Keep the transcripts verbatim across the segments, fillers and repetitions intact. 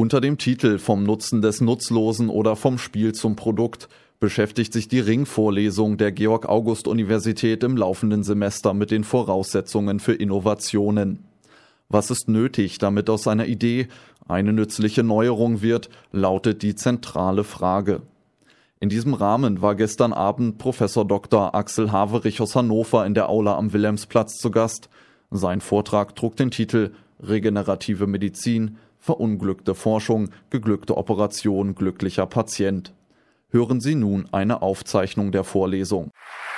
Unter dem Titel »Vom Nutzen des Nutzlosen oder vom Spiel zum Produkt« beschäftigt sich die Ringvorlesung der Georg-August-Universität im laufenden Semester mit den Voraussetzungen für Innovationen. Was ist nötig, damit aus einer Idee eine nützliche Neuerung wird, lautet die zentrale Frage. In diesem Rahmen war gestern Abend Professor Doktor Axel Haverich aus Hannover in der Aula am Wilhelmsplatz zu Gast. Sein Vortrag trug den Titel »Regenerative Medizin, verunglückte Forschung, geglückte Operation, glücklicher Patient«. Hören Sie nun eine Aufzeichnung der Vorlesung.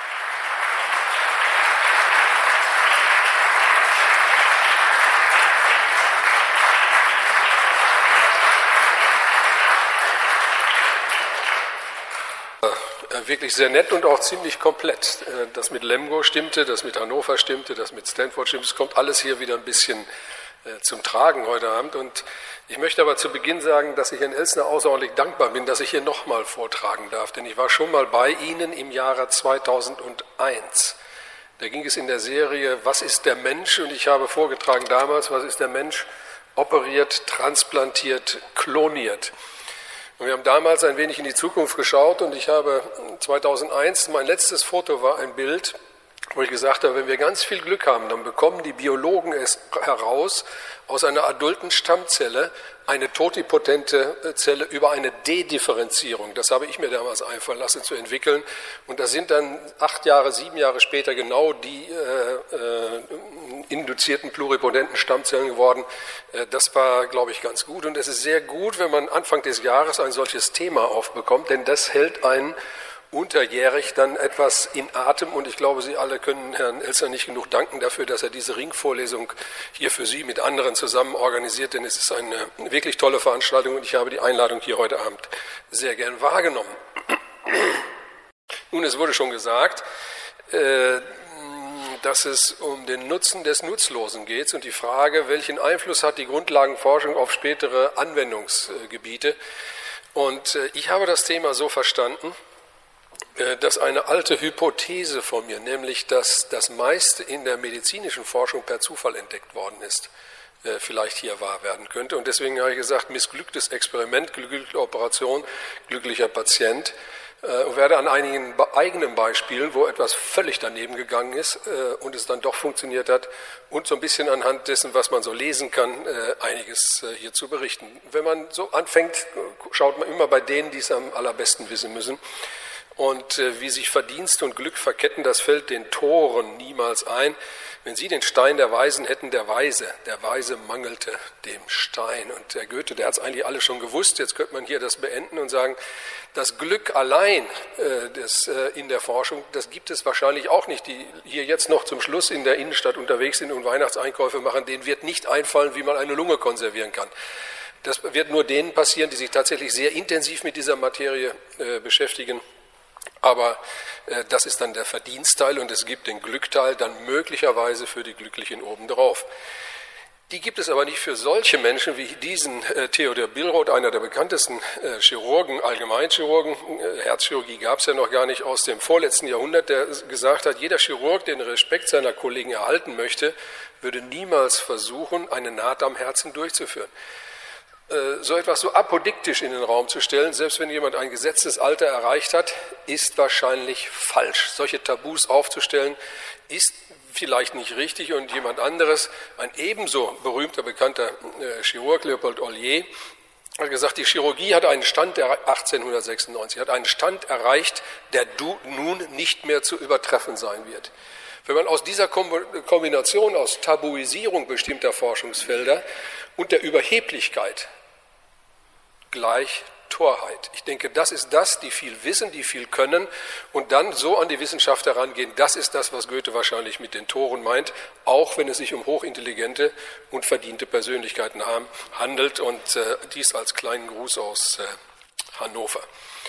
Wirklich sehr nett und auch ziemlich komplett. Das mit Lemgo stimmte, das mit Hannover stimmte, das mit Stanford stimmte. Es kommt alles hier wieder ein bisschen zum Tragen heute Abend. Und ich möchte aber zu Beginn sagen, dass ich Herrn Elsner außerordentlich dankbar bin, dass ich hier nochmal vortragen darf. Denn ich war schon mal bei Ihnen im Jahre zweitausendeins. Da ging es in der Serie »Was ist der Mensch?« und ich habe vorgetragen damals, was ist der Mensch? Operiert, transplantiert, kloniert. Und wir haben damals ein wenig in die Zukunft geschaut und ich habe zweitausendeins, mein letztes Foto war ein Bild, wo ich gesagt habe, wenn wir ganz viel Glück haben, dann bekommen die Biologen es heraus, aus einer adulten Stammzelle eine totipotente Zelle über eine Dedifferenzierung, das habe ich mir damals einfallen lassen, zu entwickeln. Und das sind dann acht Jahre, sieben Jahre später genau die äh, äh, induzierten pluripotenten Stammzellen geworden. Äh, das war, glaube ich, ganz gut. Und es ist sehr gut, wenn man Anfang des Jahres ein solches Thema aufbekommt, denn das hält einen unterjährig dann etwas in Atem und ich glaube, Sie alle können Herrn Elsner nicht genug danken dafür, dass er diese Ringvorlesung hier für Sie mit anderen zusammen organisiert, denn es ist eine wirklich tolle Veranstaltung und ich habe die Einladung hier heute Abend sehr gern wahrgenommen. Nun, es wurde schon gesagt, dass es um den Nutzen des Nutzlosen geht und die Frage, welchen Einfluss hat die Grundlagenforschung auf spätere Anwendungsgebiete. Und ich habe das Thema so verstanden, dass eine alte Hypothese von mir, nämlich dass das meiste in der medizinischen Forschung per Zufall entdeckt worden ist, vielleicht hier wahr werden könnte. Und deswegen habe ich gesagt, missglücktes Experiment, glückliche Operation, glücklicher Patient. Und werde an einigen eigenen Beispielen, wo etwas völlig daneben gegangen ist und es dann doch funktioniert hat und so ein bisschen anhand dessen, was man so lesen kann, einiges hierzu berichten. Wenn man so anfängt, schaut man immer bei denen, die es am allerbesten wissen müssen. Und äh, wie sich Verdienst und Glück verketten, das fällt den Toren niemals ein. Wenn Sie den Stein der Weisen hätten, der Weise, der Weise mangelte dem Stein. Und der Goethe, der hat es eigentlich alle schon gewusst. Jetzt könnte man hier das beenden und sagen, das Glück allein äh, das, äh, in der Forschung, das gibt es wahrscheinlich auch nicht. Die hier jetzt noch zum Schluss in der Innenstadt unterwegs sind und Weihnachtseinkäufe machen, denen wird nicht einfallen, wie man eine Lunge konservieren kann. Das wird nur denen passieren, die sich tatsächlich sehr intensiv mit dieser Materie äh, beschäftigen. Aber äh, das ist dann der Verdienstteil und es gibt den Glückteil dann möglicherweise für die Glücklichen obendrauf. Die gibt es aber nicht für solche Menschen wie diesen äh, Theodor Billroth, einer der bekanntesten äh, Chirurgen, Allgemeinchirurgen, äh, Herzchirurgie gab es ja noch gar nicht, aus dem vorletzten Jahrhundert, der gesagt hat, jeder Chirurg, der den Respekt seiner Kollegen erhalten möchte, würde niemals versuchen, eine Naht am Herzen durchzuführen. So etwas so apodiktisch in den Raum zu stellen, selbst wenn jemand ein Gesetzesalter erreicht hat, ist wahrscheinlich falsch. Solche Tabus aufzustellen, ist vielleicht nicht richtig und jemand anderes, ein ebenso berühmter, bekannter Chirurg, Leopold Ollier, hat gesagt, die Chirurgie hat einen Stand, achtzehnhundertsechsundneunzig, hat einen Stand erreicht, der nun nicht mehr zu übertreffen sein wird. Wenn man aus dieser Kombination aus Tabuisierung bestimmter Forschungsfelder und der Überheblichkeit gleich Torheit. Ich denke, das ist das, die viel wissen, die viel können und dann so an die Wissenschaft herangehen. Das ist das, was Goethe wahrscheinlich mit den Toren meint, auch wenn es sich um hochintelligente und verdiente Persönlichkeiten handelt. Und äh, dies als kleinen Gruß aus äh, Hannover.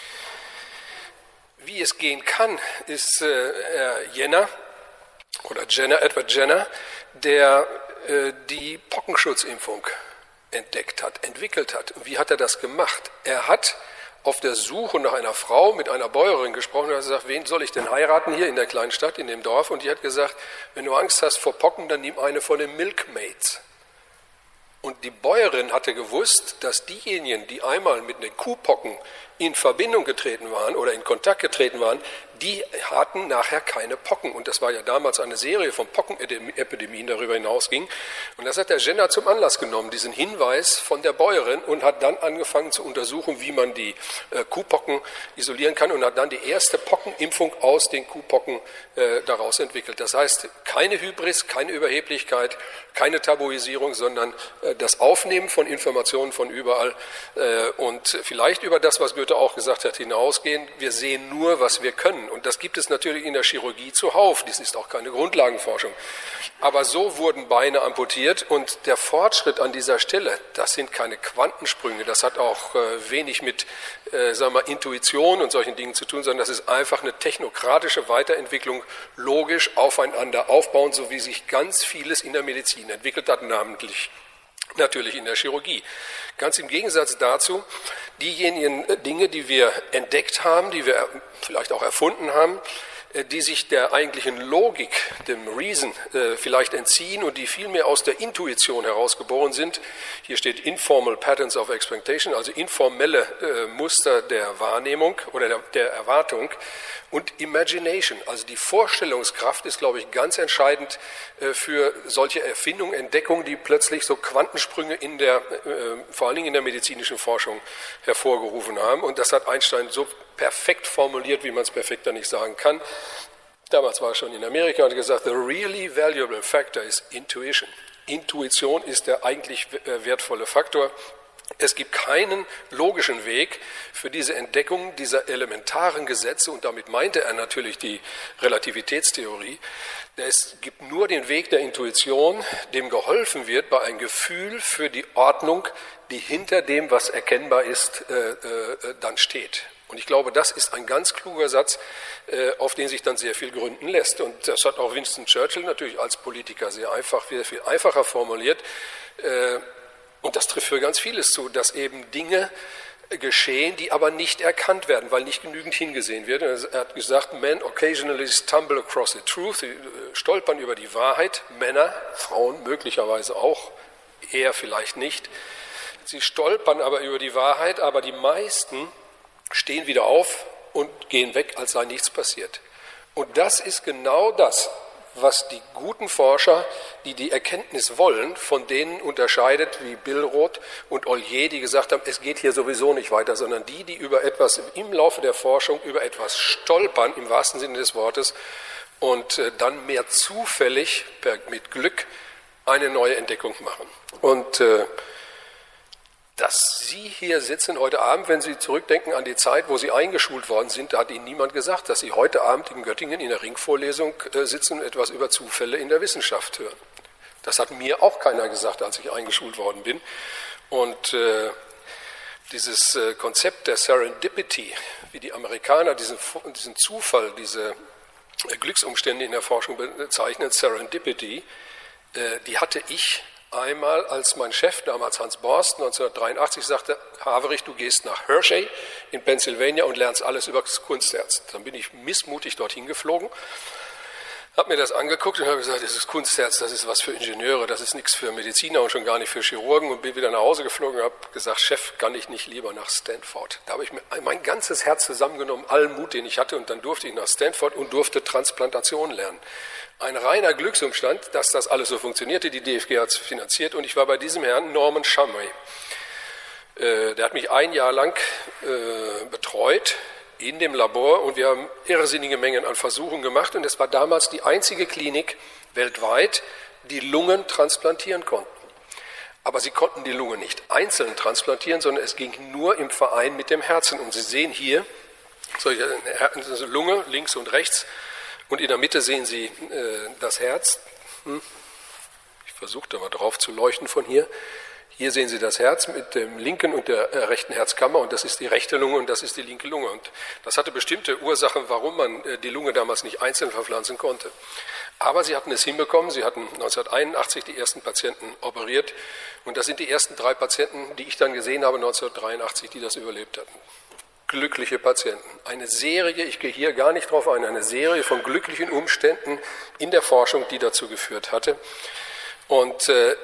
Wie es gehen kann, ist äh, Herr Jenner oder Jenner, Edward Jenner, der äh, die Pockenschutzimpfung entdeckt hat, entwickelt hat. Wie hat er das gemacht? Er hat auf der Suche nach einer Frau mit einer Bäuerin gesprochen und hat gesagt, wen soll ich denn heiraten hier in der kleinen Stadt, in dem Dorf? Und die hat gesagt, wenn du Angst hast vor Pocken, dann nimm eine von den Milkmaids. Und die Bäuerin hatte gewusst, dass diejenigen, die einmal mit den Kuhpocken in Verbindung getreten waren oder in Kontakt getreten waren, die hatten nachher keine Pocken. Und das war ja damals eine Serie von Pockenepidemien darüber hinausging. Und das hat der Jenner zum Anlass genommen, diesen Hinweis von der Bäuerin, und hat dann angefangen zu untersuchen, wie man die äh, Kuhpocken isolieren kann, und hat dann die erste Pockenimpfung aus den Kuhpocken äh, daraus entwickelt. Das heißt, keine Hybris, keine Überheblichkeit, keine Tabuisierung, sondern äh, das Aufnehmen von Informationen von überall äh, und vielleicht über das, was Goethe auch gesagt hat, hinausgehen. Wir sehen nur, was wir können. Und das gibt es natürlich in der Chirurgie zuhauf. Dies ist auch keine Grundlagenforschung. Aber so wurden Beine amputiert, und der Fortschritt an dieser Stelle, das sind keine Quantensprünge. Das hat auch äh, wenig mit äh, sagen wir mal, Intuition und solchen Dingen zu tun, sondern das ist einfach eine technokratische Weiterentwicklung, logisch aufeinander aufbauen, so wie sich ganz vieles in der Medizin entwickelt hat, namentlich natürlich in der Chirurgie. Ganz im Gegensatz dazu, diejenigen Dinge, die wir entdeckt haben, die wir vielleicht auch erfunden haben, die sich der eigentlichen Logik, dem Reason, äh, vielleicht entziehen und die vielmehr aus der Intuition herausgeboren sind. Hier steht Informal Patterns of Expectation, also informelle äh, Muster der Wahrnehmung oder der, der Erwartung. Und Imagination, also die Vorstellungskraft, ist, glaube ich, ganz entscheidend äh, für solche Erfindungen, Entdeckungen, die plötzlich so Quantensprünge in der, äh, vor allen Dingen in der medizinischen Forschung hervorgerufen haben. Und das hat Einstein so perfekt formuliert, wie man es perfekter nicht sagen kann. Damals war er schon in Amerika und hat gesagt, the really valuable factor is intuition. Intuition ist der eigentlich wertvolle Faktor. Es gibt keinen logischen Weg für diese Entdeckung dieser elementaren Gesetze, und damit meinte er natürlich die Relativitätstheorie. Es gibt nur den Weg der Intuition, dem geholfen wird bei einem Gefühl für die Ordnung, die hinter dem, was erkennbar ist, äh, äh, dann steht. Und ich glaube, das ist ein ganz kluger Satz, äh, auf den sich dann sehr viel gründen lässt. Und das hat auch Winston Churchill natürlich als Politiker sehr einfach, sehr viel einfacher formuliert. Äh, und das trifft für ganz vieles zu, dass eben Dinge geschehen, die aber nicht erkannt werden, weil nicht genügend hingesehen wird. Er hat gesagt, men occasionally stumble across the truth, sie stolpern über die Wahrheit, Männer, Frauen möglicherweise auch, eher vielleicht nicht. Sie stolpern aber über die Wahrheit, aber die meisten stehen wieder auf und gehen weg, als sei nichts passiert. Und das ist genau das, was die guten Forscher, die die Erkenntnis wollen, von denen unterscheidet, wie Billroth und Ollier, die gesagt haben, es geht hier sowieso nicht weiter, sondern die, die über etwas im Laufe der Forschung, über etwas stolpern, im wahrsten Sinne des Wortes, und dann mehr zufällig, mit Glück, eine neue Entdeckung machen. Und äh, dass Sie hier sitzen heute Abend, wenn Sie zurückdenken an die Zeit, wo Sie eingeschult worden sind, da hat Ihnen niemand gesagt, dass Sie heute Abend in Göttingen in der Ringvorlesung sitzen und etwas über Zufälle in der Wissenschaft hören. Das hat mir auch keiner gesagt, als ich eingeschult worden bin. Und äh, dieses äh, Konzept der Serendipity, wie die Amerikaner diesen, diesen Zufall, diese äh, Glücksumstände in der Forschung bezeichnen, Serendipity, äh, die hatte ich einmal, als mein Chef, damals Hans Borst, neunzehnhundertdreiundachtzig, sagte, Haverich, du gehst nach Hershey in Pennsylvania und lernst alles über das Kunstherz. Dann bin ich missmutig dorthin geflogen, habe mir das angeguckt und habe gesagt, das ist Kunstherz, das ist was für Ingenieure, das ist nichts für Mediziner und schon gar nicht für Chirurgen, und bin wieder nach Hause geflogen und habe gesagt, Chef, kann ich nicht lieber nach Stanford? Da habe ich mir mein ganzes Herz zusammengenommen, allen Mut, den ich hatte, und dann durfte ich nach Stanford und durfte Transplantation lernen. Ein reiner Glücksumstand, dass das alles so funktionierte. Die D F G hat es finanziert, und ich war bei diesem Herrn Norman Shumway. Äh, der hat mich ein Jahr lang äh, betreut in dem Labor, und wir haben irrsinnige Mengen an Versuchen gemacht, und es war damals die einzige Klinik weltweit, die Lungen transplantieren konnten. Aber sie konnten die Lunge nicht einzeln transplantieren, sondern es ging nur im Verein mit dem Herzen. Und Sie sehen hier solche Lunge links und rechts. Und in der Mitte sehen Sie äh, das Herz. Hm. Ich versuche da mal drauf zu leuchten von hier. Hier sehen Sie das Herz mit dem linken und der äh, rechten Herzkammer, und das ist die rechte Lunge und das ist die linke Lunge. Und das hatte bestimmte Ursachen, warum man äh, die Lunge damals nicht einzeln verpflanzen konnte. Aber sie hatten es hinbekommen. Sie hatten neunzehnhunderteinundachtzig die ersten Patienten operiert. Und das sind die ersten drei Patienten, die ich dann gesehen habe, neunzehnhundertdreiundachtzig, die das überlebt hatten. Glückliche Patienten. Eine Serie, ich gehe hier gar nicht drauf ein, eine Serie von glücklichen Umständen in der Forschung, die dazu geführt hatte. Und äh,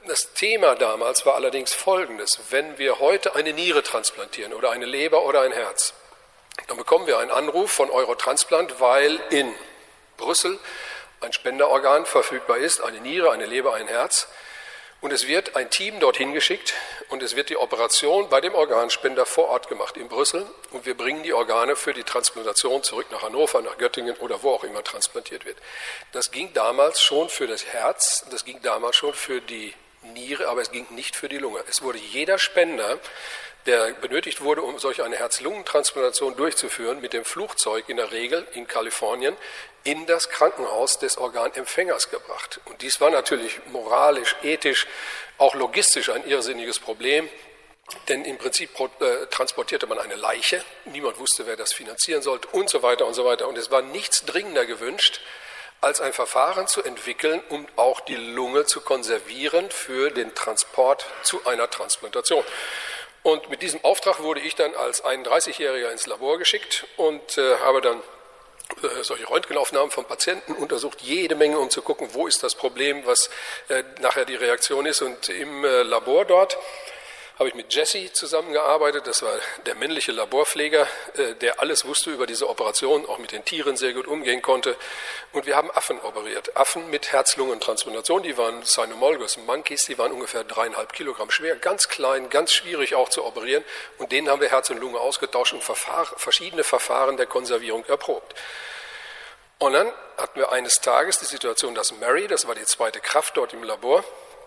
Das Thema damals war allerdings folgendes: Wenn wir heute eine Niere transplantieren oder eine Leber oder ein Herz, dann bekommen wir einen Anruf von Eurotransplant, weil in Brüssel ein Spenderorgan verfügbar ist, eine Niere, eine Leber, ein Herz. Und es wird ein Team dorthin geschickt und es wird die Operation bei dem Organspender vor Ort gemacht in Brüssel. Und wir bringen die Organe für die Transplantation zurück nach Hannover, nach Göttingen oder wo auch immer transplantiert wird. Das ging damals schon für das Herz, das ging damals schon für die Niere, aber es ging nicht für die Lunge. Es wurde jeder Spender, der benötigt wurde, um solch eine Herz-Lungen-Transplantation durchzuführen, mit dem Flugzeug in der Regel in Kalifornien in das Krankenhaus des Organempfängers gebracht. Und dies war natürlich moralisch, ethisch, auch logistisch ein irrsinniges Problem, denn im Prinzip äh, transportierte man eine Leiche, niemand wusste, wer das finanzieren sollte und so weiter und so weiter. Und es war nichts dringender gewünscht, als ein Verfahren zu entwickeln, um auch die Lunge zu konservieren für den Transport zu einer Transplantation. Und mit diesem Auftrag wurde ich dann als einunddreißigjähriger ins Labor geschickt und äh, habe dann äh, solche Röntgenaufnahmen von Patienten untersucht, jede Menge, um zu gucken, wo ist das Problem, was äh, nachher die Reaktion ist. Und im äh, Labor dort habe ich mit Jesse zusammengearbeitet. Das war der männliche Laborpfleger, äh, der alles wusste über diese Operation, auch mit den Tieren sehr gut umgehen konnte. Und wir haben Affen operiert. Affen mit Herz-Lungen-Transplantation. Die waren Cynomolgus Monkeys, die waren ungefähr dreieinhalb Kilogramm schwer, ganz klein, ganz schwierig auch zu operieren. Und denen haben wir Herz und Lunge ausgetauscht und Verfahren, verschiedene Verfahren der Konservierung erprobt. Und dann hatten wir eines Tages die Situation, dass Mary, das war die zweite Kraft dort im Labor,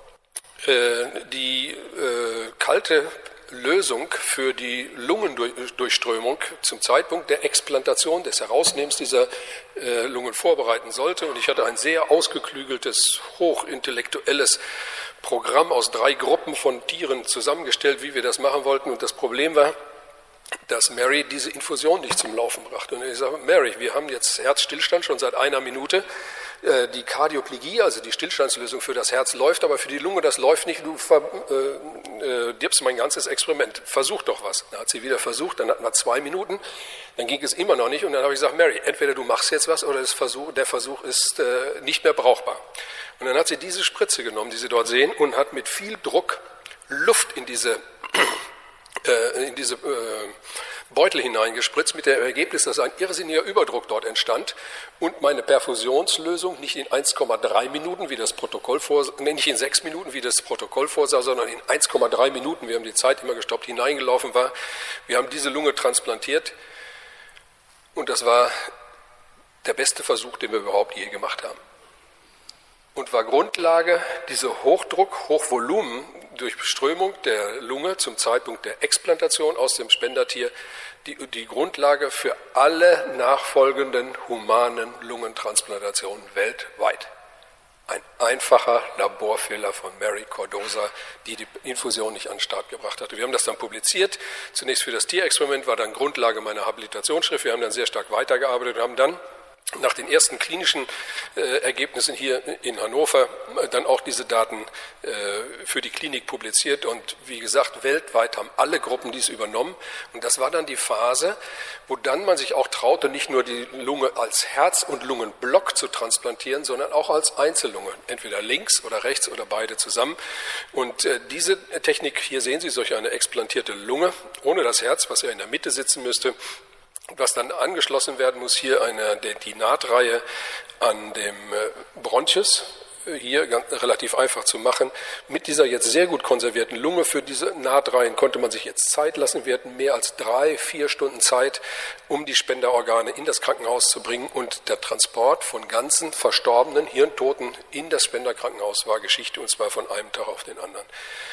die äh, kalte Lösung für die Lungendurchströmung zum Zeitpunkt der Explantation, des Herausnehmens dieser äh, Lungen vorbereiten sollte. Und ich hatte ein sehr ausgeklügeltes, hochintellektuelles Programm aus drei Gruppen von Tieren zusammengestellt, wie wir das machen wollten. Und das Problem war, dass Mary diese Infusion nicht zum Laufen brachte. Und ich sage, Mary, wir haben jetzt Herzstillstand schon seit einer Minute. Die Kardioplegie, also die Stillstandslösung für das Herz läuft, aber für die Lunge, das läuft nicht. Du verdirbst mein ganzes Experiment. Versuch doch was. Dann hat sie wieder versucht, dann hatten wir zwei Minuten, dann ging es immer noch nicht. Und dann habe ich gesagt, Mary, entweder du machst jetzt was oder das Versuch, der Versuch ist äh, nicht mehr brauchbar. Und dann hat sie diese Spritze genommen, die Sie dort sehen, und hat mit viel Druck Luft in diese, äh, in diese äh, Beutel hineingespritzt, mit dem Ergebnis, dass ein irrsinniger Überdruck dort entstand und meine Perfusionslösung nicht in eins Komma drei Minuten, wie das Protokoll vorsah, nicht in sechs Minuten, wie das Protokoll vorsah, sondern in eins Komma drei Minuten, wir haben die Zeit immer gestoppt, hineingelaufen war. Wir haben diese Lunge transplantiert und das war der beste Versuch, den wir überhaupt je gemacht haben. Und war Grundlage, diese Hochdruck, Hochvolumen durch Beströmung der Lunge zum Zeitpunkt der Explantation aus dem Spendertier, die, die Grundlage für alle nachfolgenden humanen Lungentransplantationen weltweit. Ein einfacher Laborfehler von Mary Cardoza, die die Infusion nicht an den Start gebracht hatte. Wir haben das dann publiziert. Zunächst für das Tierexperiment war dann Grundlage meiner Habilitationsschrift. Wir haben dann sehr stark weitergearbeitet und haben dann nach den ersten klinischen äh, Ergebnissen hier in Hannover äh, dann auch diese Daten äh, für die Klinik publiziert. Und wie gesagt, weltweit haben alle Gruppen dies übernommen. Und das war dann die Phase, wo dann man sich auch traute, nicht nur die Lunge als Herz- und Lungenblock zu transplantieren, sondern auch als Einzellunge, entweder links oder rechts oder beide zusammen. Und äh, diese Technik, hier sehen Sie solch eine explantierte Lunge, ohne das Herz, was ja in der Mitte sitzen müsste. Was dann angeschlossen werden muss, hier eine, die Nahtreihe an dem Bronchus, hier ganz, relativ einfach zu machen. Mit dieser jetzt sehr gut konservierten Lunge für diese Nahtreihen konnte man sich jetzt Zeit lassen. Wir hatten mehr als drei, vier Stunden Zeit, um die Spenderorgane in das Krankenhaus zu bringen. Und der Transport von ganzen verstorbenen Hirntoten in das Spenderkrankenhaus war Geschichte, und zwar von einem Tag auf den anderen.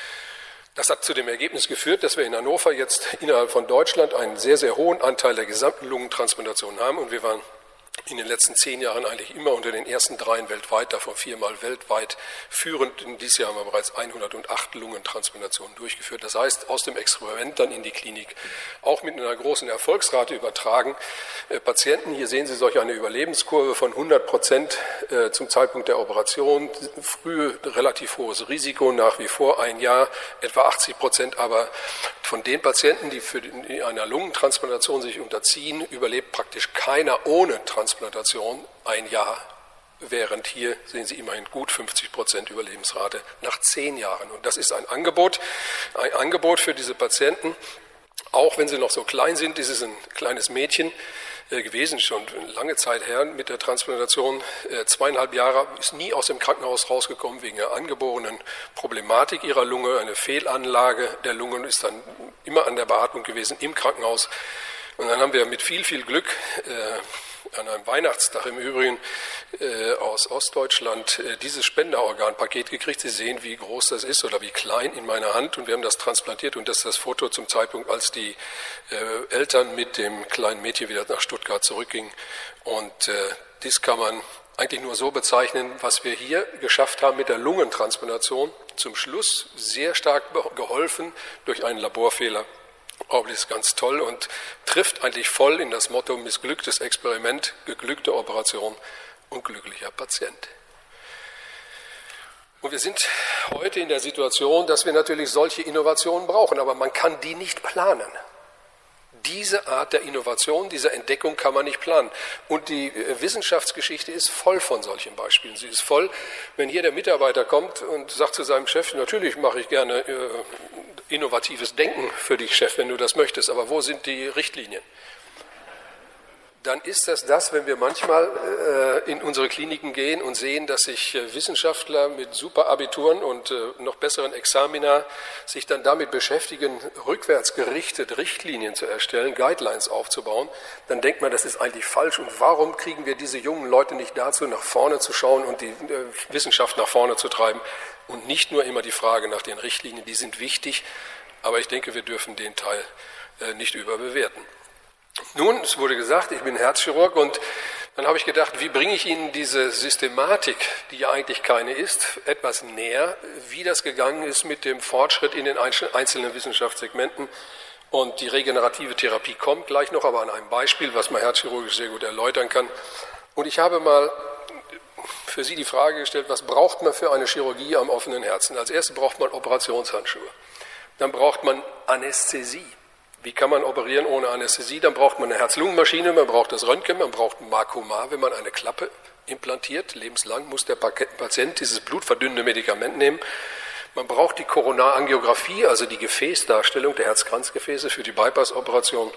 Das hat zu dem Ergebnis geführt, dass wir in Hannover jetzt innerhalb von Deutschland einen sehr, sehr hohen Anteil der gesamten Lungentransplantation haben. Und wir waren in den letzten zehn Jahren eigentlich immer unter den ersten dreien weltweit, davon viermal weltweit führend. In diesem Jahr haben wir bereits hundertacht Lungentransplantationen durchgeführt. Das heißt, aus dem Experiment dann in die Klinik, auch mit einer großen Erfolgsrate übertragen. Äh, Patienten, hier sehen Sie solch eine Überlebenskurve von hundert Prozent äh, zum Zeitpunkt der Operation. Früh relativ hohes Risiko, nach wie vor ein Jahr, etwa achtzig Prozent. Aber von den Patienten, die für die einer Lungentransplantation sich unterziehen, überlebt praktisch keiner ohne Transplantation ein Jahr während hier sehen Sie immerhin gut fünfzig Prozent Überlebensrate nach zehn Jahren. Und das ist ein Angebot, ein Angebot für diese Patienten. Auch wenn sie noch so klein sind, ist es ein kleines Mädchen äh, gewesen, schon lange Zeit her mit der Transplantation, äh, zweieinhalb Jahre, ist nie aus dem Krankenhaus rausgekommen wegen einer angeborenen Problematik ihrer Lunge, eine Fehlanlage der Lunge, ist dann immer an der Beatmung gewesen im Krankenhaus. Und dann haben wir mit viel, viel Glück äh, an einem Weihnachtstag im Übrigen äh, aus Ostdeutschland äh, dieses Spenderorganpaket gekriegt. Sie sehen, wie groß das ist oder wie klein in meiner Hand. Und wir haben das transplantiert und das ist das Foto zum Zeitpunkt, als die äh, Eltern mit dem kleinen Mädchen wieder nach Stuttgart zurückgingen. Und äh, dies kann man eigentlich nur so bezeichnen, was wir hier geschafft haben mit der Lungentransplantation. Zum Schluss sehr stark geholfen durch einen Laborfehler. Oh, das ist ganz toll und trifft eigentlich voll in das Motto missglücktes Experiment, geglückte Operation und glücklicher Patient. Und wir sind heute in der Situation, dass wir natürlich solche Innovationen brauchen, aber man kann die nicht planen. Diese Art der Innovation, dieser Entdeckung kann man nicht planen. Und die Wissenschaftsgeschichte ist voll von solchen Beispielen. Sie ist voll, wenn hier der Mitarbeiter kommt und sagt zu seinem Chef, natürlich mache ich gerne äh, innovatives Denken für dich, Chef, wenn du das möchtest, aber wo sind die Richtlinien? Dann ist das das, wenn wir manchmal äh, in unsere Kliniken gehen und sehen, dass sich äh, Wissenschaftler mit super Abituren und äh, noch besseren Examina sich dann damit beschäftigen, rückwärts gerichtet Richtlinien zu erstellen, Guidelines aufzubauen, dann denkt man, das ist eigentlich falsch. Und warum kriegen wir diese jungen Leute nicht dazu, nach vorne zu schauen und die äh, Wissenschaft nach vorne zu treiben und nicht nur immer die Frage nach den Richtlinien, die sind wichtig, aber ich denke, wir dürfen den Teil äh, nicht überbewerten. Nun, es wurde gesagt, ich bin Herzchirurg und dann habe ich gedacht, wie bringe ich Ihnen diese Systematik, die ja eigentlich keine ist, etwas näher, wie das gegangen ist mit dem Fortschritt in den einzelnen Wissenschaftssegmenten. Und die regenerative Therapie kommt gleich noch, aber an einem Beispiel, was man herzchirurgisch sehr gut erläutern kann. Und ich habe mal für Sie die Frage gestellt, was braucht man für eine Chirurgie am offenen Herzen? Als erstes braucht man Operationshandschuhe. Dann braucht man Anästhesie. Wie kann man operieren ohne Anästhesie? Dann braucht man eine Herz-Lungen-Maschine, man braucht das Röntgen, man braucht ein Makoma, wenn man eine Klappe implantiert. Lebenslang muss der Patient dieses blutverdünnende Medikament nehmen. Man braucht die Koronarangiographie, also die Gefäßdarstellung der Herzkranzgefäße für die Bypass-Operation.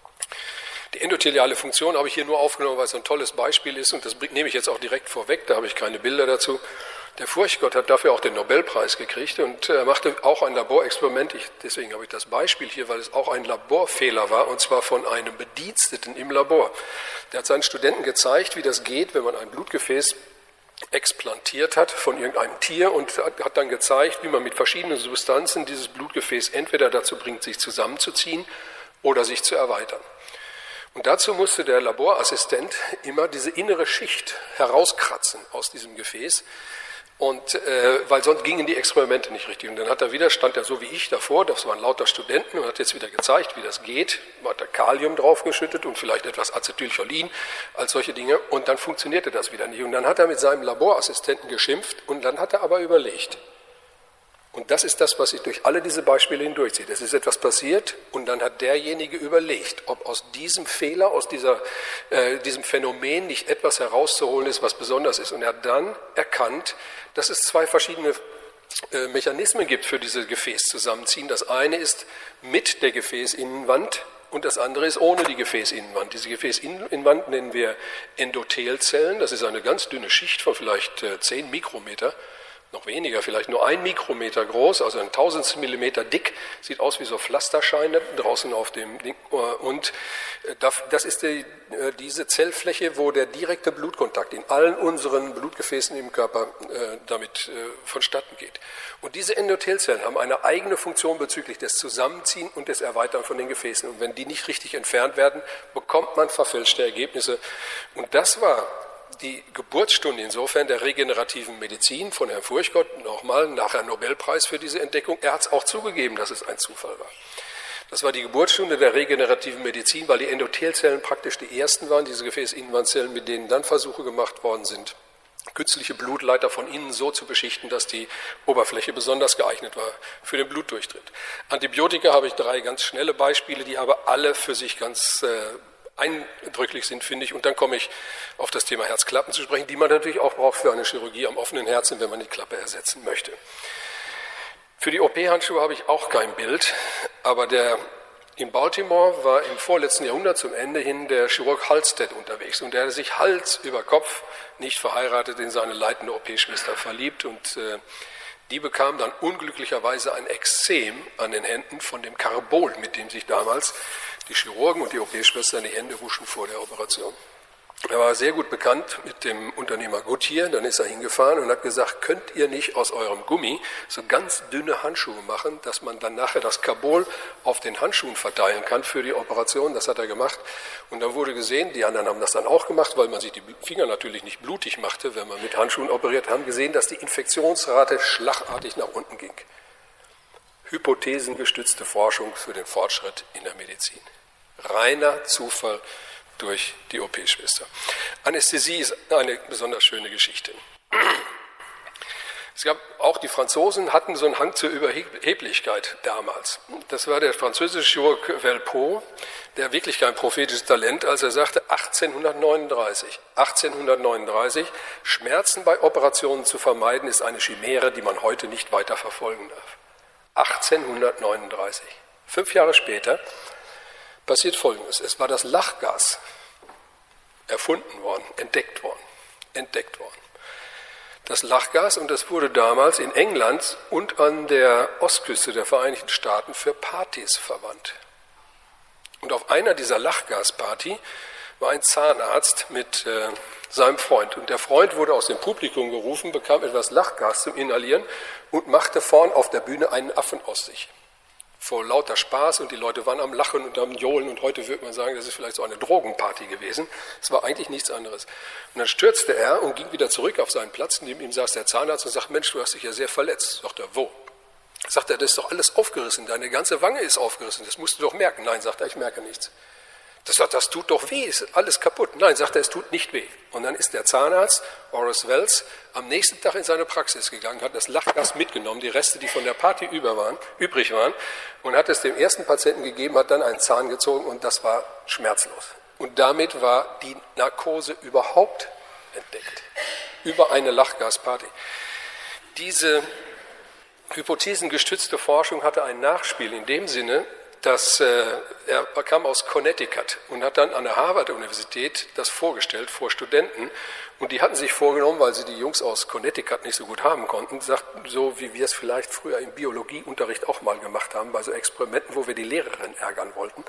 Die endotheliale Funktion habe ich hier nur aufgenommen, weil es ein tolles Beispiel ist und das nehme ich jetzt auch direkt vorweg, da habe ich keine Bilder dazu. Der Furchtgott hat dafür auch den Nobelpreis gekriegt und er machte auch ein Laborexperiment, ich, deswegen habe ich das Beispiel hier, weil es auch ein Laborfehler war und zwar von einem Bediensteten im Labor. Der hat seinen Studenten gezeigt, wie das geht, wenn man ein Blutgefäß explantiert hat von irgendeinem Tier und hat dann gezeigt, wie man mit verschiedenen Substanzen dieses Blutgefäß entweder dazu bringt, sich zusammenzuziehen oder sich zu erweitern. Und dazu musste der Laborassistent immer diese innere Schicht herauskratzen aus diesem Gefäß. Und äh, weil sonst gingen die Experimente nicht richtig. Und dann hat er wieder, stand er so wie ich davor, das waren lauter Studenten und hat jetzt wieder gezeigt, wie das geht. Man hat da Kalium draufgeschüttet und vielleicht etwas Acetylcholin als solche Dinge. Und dann funktionierte das wieder nicht. Und dann hat er mit seinem Laborassistenten geschimpft und dann hat er aber überlegt. Und das ist das, was sich durch alle diese Beispiele hindurchzieht. Es ist etwas passiert und dann hat derjenige überlegt, ob aus diesem Fehler, aus dieser, äh, diesem Phänomen nicht etwas herauszuholen ist, was besonders ist. Und er hat dann erkannt, dass es zwei verschiedene äh, Mechanismen gibt für diese Gefäßzusammenziehen. Das eine ist mit der Gefäßinnenwand und das andere ist ohne die Gefäßinnenwand. Diese Gefäßinnenwand nennen wir Endothelzellen. Das ist eine ganz dünne Schicht von vielleicht äh, zehn Mikrometer. Noch weniger, vielleicht nur ein Mikrometer groß, also ein Tausendstel Millimeter dick, sieht aus wie so Pflasterscheine draußen auf dem Ding. Und das ist die, diese Zellfläche, wo der direkte Blutkontakt in allen unseren Blutgefäßen im Körper damit vonstatten geht. Und diese Endothelzellen haben eine eigene Funktion bezüglich des Zusammenziehen und des Erweitern von den Gefäßen. Und wenn die nicht richtig entfernt werden, bekommt man verfälschte Ergebnisse. Und das war die Geburtsstunde insofern der regenerativen Medizin von Herrn Furchtgott, nochmal nachher Nobelpreis für diese Entdeckung. Er hat es auch zugegeben, dass es ein Zufall war. Das war die Geburtsstunde der regenerativen Medizin, weil die Endothelzellen praktisch die ersten waren, diese Gefäßinnenwandzellen, mit denen dann Versuche gemacht worden sind, künstliche Blutleiter von innen so zu beschichten, dass die Oberfläche besonders geeignet war für den Blutdurchtritt. Antibiotika habe ich drei ganz schnelle Beispiele, die aber alle für sich ganz äh, eindrücklich sind, finde ich. Und dann komme ich auf das Thema Herzklappen zu sprechen, die man natürlich auch braucht für eine Chirurgie am offenen Herzen, wenn man die Klappe ersetzen möchte. Für die O P-Handschuhe habe ich auch kein Bild, aber der in Baltimore war im vorletzten Jahrhundert zum Ende hin der Chirurg Halstead unterwegs und der hatte sich Hals über Kopf, nicht verheiratet, in seine leitende O P-Schwester verliebt und äh, die bekam dann unglücklicherweise ein Ekzem an den Händen von dem Karbol, mit dem sich damals die Chirurgen und die O P-Schwestern die Hände wuschen vor der Operation. Er war sehr gut bekannt mit dem Unternehmer Goodyear, dann ist er hingefahren und hat gesagt, könnt ihr nicht aus eurem Gummi so ganz dünne Handschuhe machen, dass man dann nachher das Karbol auf den Handschuhen verteilen kann für die Operation. Das hat er gemacht. Und dann wurde gesehen, die anderen haben das dann auch gemacht, weil man sich die Finger natürlich nicht blutig machte, wenn man mit Handschuhen operiert, haben gesehen, dass die Infektionsrate schlagartig nach unten ging. Hypothesengestützte Forschung für den Fortschritt in der Medizin. Reiner Zufall durch die O P-Schwester. Anästhesie ist eine besonders schöne Geschichte. Es gab auch die Franzosen hatten so einen Hang zur Überheblichkeit damals. Das war der französische Chirurg Velpeau, der wirklich kein prophetisches Talent, als er sagte, achtzehnhundertneununddreißig, achtzehnhundertneununddreißig, Schmerzen bei Operationen zu vermeiden, ist eine Chimäre, die man heute nicht weiter verfolgen darf. achtzehnhundertneununddreißig. Fünf Jahre später passiert Folgendes. Es war das Lachgas erfunden worden, entdeckt worden, entdeckt worden. Das Lachgas, und das wurde damals in England und an der Ostküste der Vereinigten Staaten für Partys verwandt. Und auf einer dieser Lachgasparty war ein Zahnarzt mit äh, seinem Freund. Und der Freund wurde aus dem Publikum gerufen, bekam etwas Lachgas zum Inhalieren und machte vorn auf der Bühne einen Affen aus sich. Vor lauter Spaß und die Leute waren am Lachen und am Johlen und heute würde man sagen, das ist vielleicht so eine Drogenparty gewesen. Es war eigentlich nichts anderes. Und dann stürzte er und ging wieder zurück auf seinen Platz. Neben ihm saß der Zahnarzt und sagte, Mensch, du hast dich ja sehr verletzt. Sagt er, wo? Sagt er, das ist doch alles aufgerissen, deine ganze Wange ist aufgerissen, das musst du doch merken. Nein, sagt er, ich merke nichts. Das sagt, das tut doch weh, ist alles kaputt. Nein, sagt er, es tut nicht weh. Und dann ist der Zahnarzt, Horace Wells, am nächsten Tag in seine Praxis gegangen, hat das Lachgas mitgenommen, die Reste, die von der Party über waren, übrig waren, und hat es dem ersten Patienten gegeben, hat dann einen Zahn gezogen und das war schmerzlos. Und damit war die Narkose überhaupt entdeckt. Über eine Lachgasparty. Diese hypothesengestützte Forschung hatte ein Nachspiel in dem Sinne, dass äh, er kam aus Connecticut und hat dann an der Harvard-Universität das vorgestellt vor Studenten. Und die hatten sich vorgenommen, weil sie die Jungs aus Connecticut nicht so gut haben konnten, sagten, so wie wir es vielleicht früher im Biologieunterricht auch mal gemacht haben, bei so Experimenten, wo wir die Lehrerin ärgern wollten.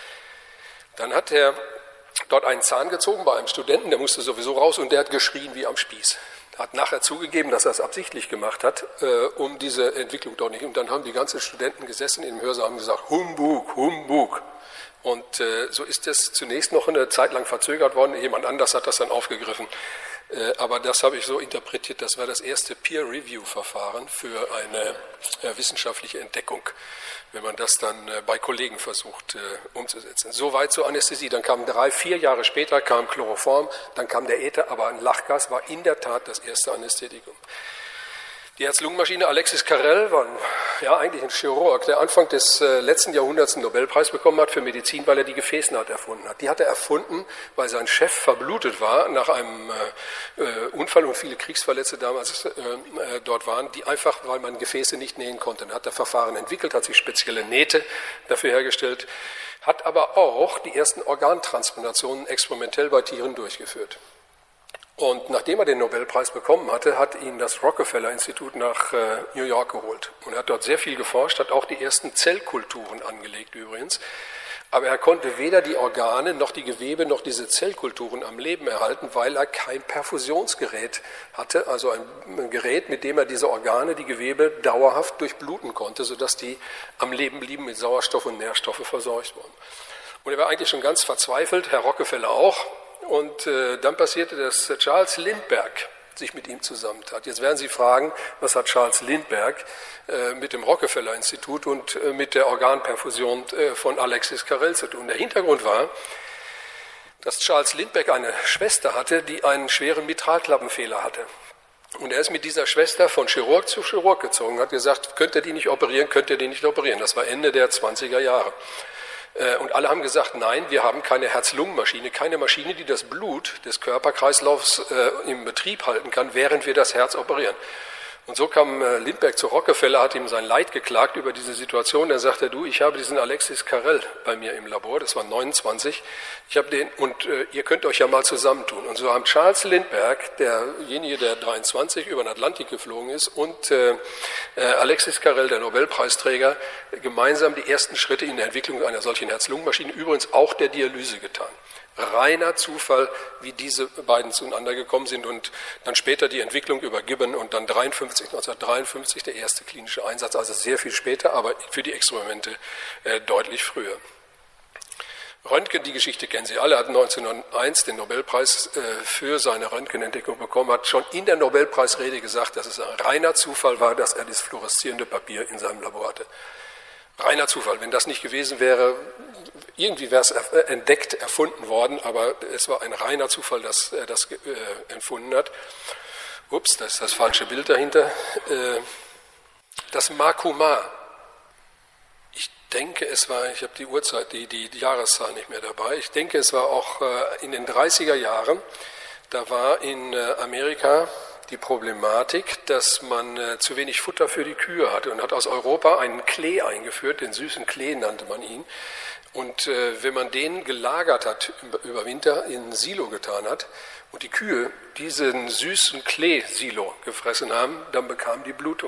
Dann hat er dort einen Zahn gezogen bei einem Studenten, der musste sowieso raus und der hat geschrien wie am Spieß. Hat nachher zugegeben, dass er es absichtlich gemacht hat, äh, um diese Entwicklung dort nicht. Und dann haben die ganzen Studenten gesessen im Hörsaal und gesagt, Humbug, Humbug. Und äh, so ist es zunächst noch eine Zeit lang verzögert worden. Jemand anders hat das dann aufgegriffen. Äh, aber das habe ich so interpretiert, das war das erste Peer-Review-Verfahren für eine äh, wissenschaftliche Entdeckung, wenn man das dann äh, bei Kollegen versucht äh, umzusetzen. Soweit zur Anästhesie. Dann kam drei, vier Jahre später kam Chloroform, dann kam der Äther, aber ein Lachgas war in der Tat das erste Anästhetikum. Die Herz-Lungen-Maschine, Alexis Carrel war ja eigentlich ein Chirurg, der Anfang des äh, letzten Jahrhunderts einen Nobelpreis bekommen hat für Medizin, weil er die Gefäßnaht erfunden hat. Die hat er erfunden, weil sein Chef verblutet war nach einem äh, äh, Unfall und viele Kriegsverletzte damals äh, äh, dort waren, die einfach, weil man Gefäße nicht nähen konnte. Dann hat er Verfahren entwickelt, hat sich spezielle Nähte dafür hergestellt, hat aber auch die ersten Organtransplantationen experimentell bei Tieren durchgeführt. Und nachdem er den Nobelpreis bekommen hatte, hat ihn das Rockefeller-Institut nach äh, New York geholt. Und er hat dort sehr viel geforscht, hat auch die ersten Zellkulturen angelegt übrigens. Aber er konnte weder die Organe noch die Gewebe noch diese Zellkulturen am Leben erhalten, weil er kein Perfusionsgerät hatte, also ein Gerät, mit dem er diese Organe, die Gewebe dauerhaft durchbluten konnte, sodass die am Leben blieben, mit Sauerstoff und Nährstoffe versorgt wurden. Und er war eigentlich schon ganz verzweifelt, Herr Rockefeller auch. Und äh, dann passierte, dass Charles Lindbergh sich mit ihm zusammentat. Jetzt werden Sie fragen, was hat Charles Lindbergh äh, mit dem Rockefeller-Institut und äh, mit der Organperfusion äh, von Alexis Carrel zu tun? Der Hintergrund war, dass Charles Lindbergh eine Schwester hatte, die einen schweren Mitralklappenfehler hatte. Und er ist mit dieser Schwester von Chirurg zu Chirurg gezogen, hat gesagt, könnt ihr die nicht operieren, könnt ihr die nicht operieren. Das war Ende der zwanziger Jahre. Und alle haben gesagt, nein, wir haben keine Herz-Lungen-Maschine, keine Maschine, die das Blut des Körperkreislaufs äh, im Betrieb halten kann, während wir das Herz operieren. Und so kam äh, Lindbergh zu Rockefeller, hat ihm sein Leid geklagt über diese Situation. Da sagte er, du, ich habe diesen Alexis Carrel bei mir im Labor, das war neunundzwanzig, ich habe den, und äh, ihr könnt euch ja mal zusammentun. Und so haben Charles Lindbergh, derjenige, der dreiundzwanzig über den Atlantik geflogen ist, und äh, äh, Alexis Carrel, der Nobelpreisträger, gemeinsam die ersten Schritte in der Entwicklung einer solchen Herz-Lungen-Maschine, übrigens auch der Dialyse getan. Reiner Zufall, wie diese beiden zueinander gekommen sind und dann später die Entwicklung über Gibbon und dann neunzehnhundertdreiundfünfzig der erste klinische Einsatz, also sehr viel später, aber für die Experimente äh, deutlich früher. Röntgen, die Geschichte kennen Sie alle, hat neunzehnhunderteins den Nobelpreis äh, für seine Röntgenentdeckung bekommen, hat schon in der Nobelpreisrede gesagt, dass es ein reiner Zufall war, dass er das fluoreszierende Papier in seinem Labor hatte. Reiner Zufall, wenn das nicht gewesen wäre, irgendwie wäre es entdeckt, erfunden worden, aber es war ein reiner Zufall, dass er das äh, empfunden hat. Ups, das ist das falsche Bild dahinter. Äh, das Makoma. Ich denke, es war, ich habe die Uhrzeit, die, die, die Jahreszahl nicht mehr dabei, ich denke, es war auch äh, in den dreißiger Jahren, da war in äh, Amerika die Problematik, dass man äh, zu wenig Futter für die Kühe hatte und hat aus Europa einen Klee eingeführt, den süßen Klee nannte man ihn. Und äh, wenn man den gelagert hat, über Winter in ein Silo getan hat und die Kühe diesen süßen Klee-Silo gefressen haben, dann bekamen die Blutung.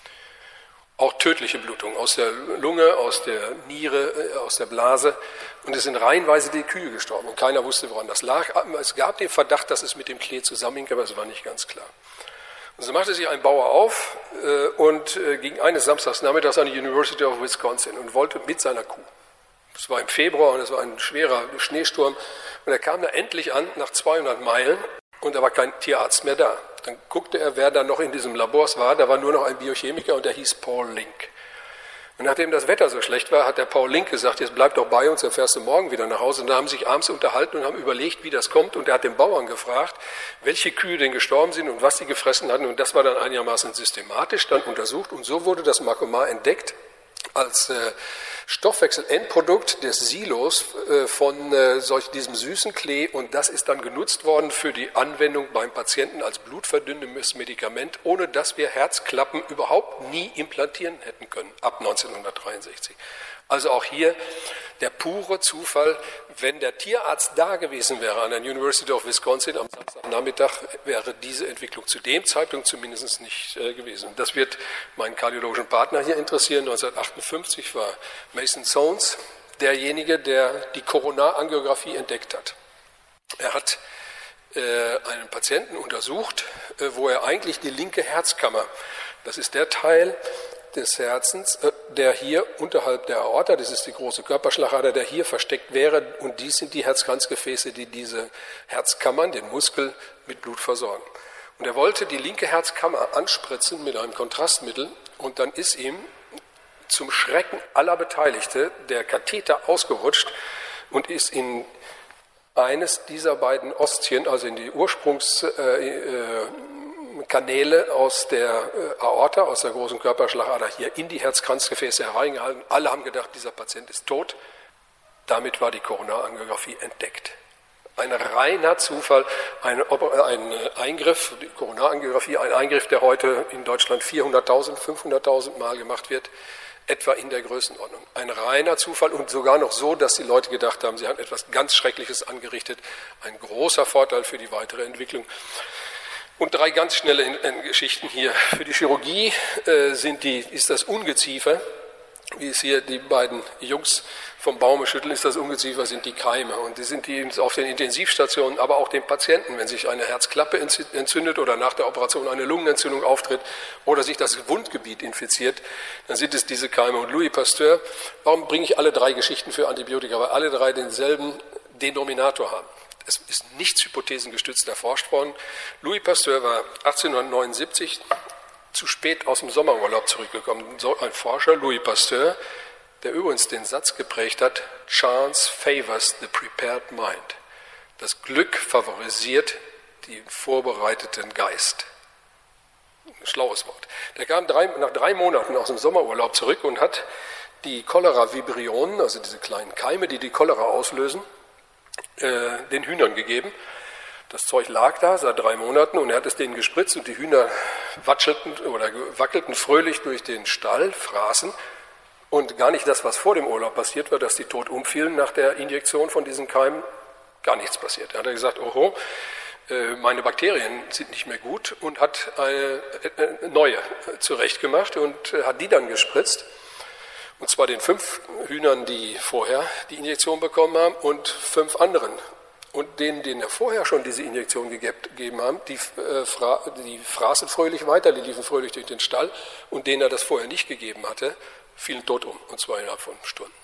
Auch tödliche Blutung aus der Lunge, aus der Niere, äh, aus der Blase. Und es sind reihenweise die Kühe gestorben. Und keiner wusste, woran das lag. Es gab den Verdacht, dass es mit dem Klee zusammenhing, aber es war nicht ganz klar. Und so machte sich ein Bauer auf äh, und äh, ging eines Samstagsnachmittags an die University of Wisconsin und wollte mit seiner Kuh. Es war im Februar und es war ein schwerer Schneesturm. Und er kam da endlich an, nach zweihundert Meilen, und da war kein Tierarzt mehr da. Dann guckte er, wer da noch in diesem Labor war. Da war nur noch ein Biochemiker und der hieß Paul Link. Und nachdem das Wetter so schlecht war, hat der Paul Link gesagt, jetzt bleib doch bei uns, dann fährst du morgen wieder nach Hause. Und da haben sie sich abends unterhalten und haben überlegt, wie das kommt. Und er hat den Bauern gefragt, welche Kühe denn gestorben sind und was sie gefressen hatten. Und das war dann einigermaßen systematisch dann untersucht. Und so wurde das Makoma entdeckt als äh, Stoffwechselendprodukt des Silos äh, von äh, solch, diesem süßen Klee, und das ist dann genutzt worden für die Anwendung beim Patienten als blutverdünnendes Medikament, ohne dass wir Herzklappen überhaupt nie implantieren hätten können, ab neunzehnhundertdreiundsechzig. Also auch hier der pure Zufall, wenn der Tierarzt da gewesen wäre an der University of Wisconsin am Samstagnachmittag, wäre diese Entwicklung zu dem Zeitpunkt zumindest nicht äh, gewesen. Das wird meinen kardiologischen Partner hier interessieren. neunzehnhundertachtundfünfzig war Mason Soanes derjenige, der die Koronarangiographie entdeckt hat. Er hat äh, einen Patienten untersucht, äh, wo er eigentlich die linke Herzkammer, das ist der Teil des Herzens, der hier unterhalb der Aorta, das ist die große Körperschlagader, der hier versteckt wäre, und dies sind die Herzkranzgefäße, die diese Herzkammern, den Muskel, mit Blut versorgen. Und er wollte die linke Herzkammer anspritzen mit einem Kontrastmittel, und dann ist ihm zum Schrecken aller Beteiligten der Katheter ausgerutscht und ist in eines dieser beiden Ostchen, also in die Ursprungs äh, äh, Kanäle aus der Aorta, aus der großen Körperschlagader hier in die Herzkranzgefäße hereingehalten. Alle haben gedacht, dieser Patient ist tot. Damit war die Koronarangiographie entdeckt. Ein reiner Zufall, ein, ein Eingriff, die Koronarangiographie, ein Eingriff, der heute in Deutschland vierhunderttausend, fünfhunderttausend Mal gemacht wird, etwa in der Größenordnung. Ein reiner Zufall, und sogar noch so, dass die Leute gedacht haben, sie haben etwas ganz Schreckliches angerichtet. Ein großer Vorteil für die weitere Entwicklung. Und drei ganz schnelle in, in Geschichten hier. Für die Chirurgie äh, sind die, ist das Ungeziefer, wie es hier die beiden Jungs vom Baume schütteln, ist das Ungeziefer, sind die Keime. Und die sind die auf den Intensivstationen, aber auch den Patienten, wenn sich eine Herzklappe entzündet oder nach der Operation eine Lungenentzündung auftritt oder sich das Wundgebiet infiziert, dann sind es diese Keime. Und Louis Pasteur, warum bringe ich alle drei Geschichten für Antibiotika? Weil alle drei denselben Denominator haben. Es ist nichts hypothesengestützt erforscht worden. Louis Pasteur war achtzehnhundertneunundsiebzig zu spät aus dem Sommerurlaub zurückgekommen. So ein Forscher, Louis Pasteur, der übrigens den Satz geprägt hat, Chance favors the prepared mind. Das Glück favorisiert den vorbereiteten Geist. Ein schlaues Wort. Der kam drei, nach drei Monaten aus dem Sommerurlaub zurück und hat die Cholera-Vibrionen, also diese kleinen Keime, die die Cholera auslösen, äh, den Hühnern gegeben. Das Zeug lag da seit drei Monaten und er hat es denen gespritzt und die Hühner watschelten oder wackelten fröhlich durch den Stall, fraßen. Und gar nicht das, was vor dem Urlaub passiert war, dass die tot umfielen nach der Injektion von diesen Keimen, gar nichts passiert. Da hat er gesagt, oho, meine Bakterien sind nicht mehr gut und hat eine neue zurechtgemacht und hat die dann gespritzt. Und zwar den fünf Hühnern, die vorher die Injektion bekommen haben und fünf anderen. Und denen, denen er vorher schon diese Injektion gegeben haben, die, äh, fra die fraßen fröhlich weiter, die liefen fröhlich durch den Stall. Und denen er das vorher nicht gegeben hatte, fielen tot um, und zwar innerhalb von Stunden.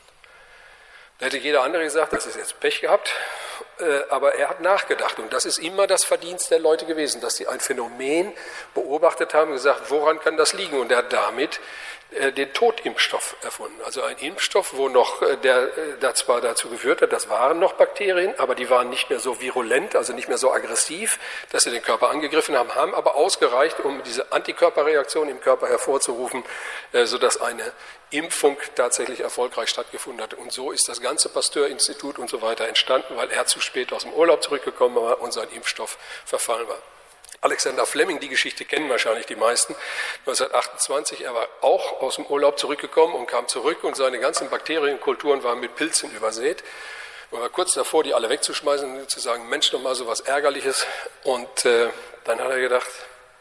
Da hätte jeder andere gesagt, das ist jetzt Pech gehabt, äh, aber er hat nachgedacht. Und das ist immer das Verdienst der Leute gewesen, dass sie ein Phänomen beobachtet haben und gesagt, woran kann das liegen? Und er hat damit äh, den Totimpfstoff erfunden. Also ein Impfstoff, wo noch, äh, der äh, da zwar dazu geführt hat, das waren noch Bakterien, aber die waren nicht mehr so virulent, also nicht mehr so aggressiv, dass sie den Körper angegriffen haben, haben aber ausgereicht, um diese Antikörperreaktion im Körper hervorzurufen, äh, sodass eine Impfung tatsächlich erfolgreich stattgefunden hat. Und so ist das ganze Pasteur-Institut und so weiter entstanden, weil er zu spät aus dem Urlaub zurückgekommen war und sein Impfstoff verfallen war. Alexander Fleming, die Geschichte kennen wahrscheinlich die meisten, neunzehnhundertachtundzwanzig, er war auch aus dem Urlaub zurückgekommen und kam zurück und seine ganzen Bakterienkulturen waren mit Pilzen übersät. Er war kurz davor, die alle wegzuschmeißen und zu sagen, Mensch, noch mal so was Ärgerliches. Und äh, dann hat er gedacht,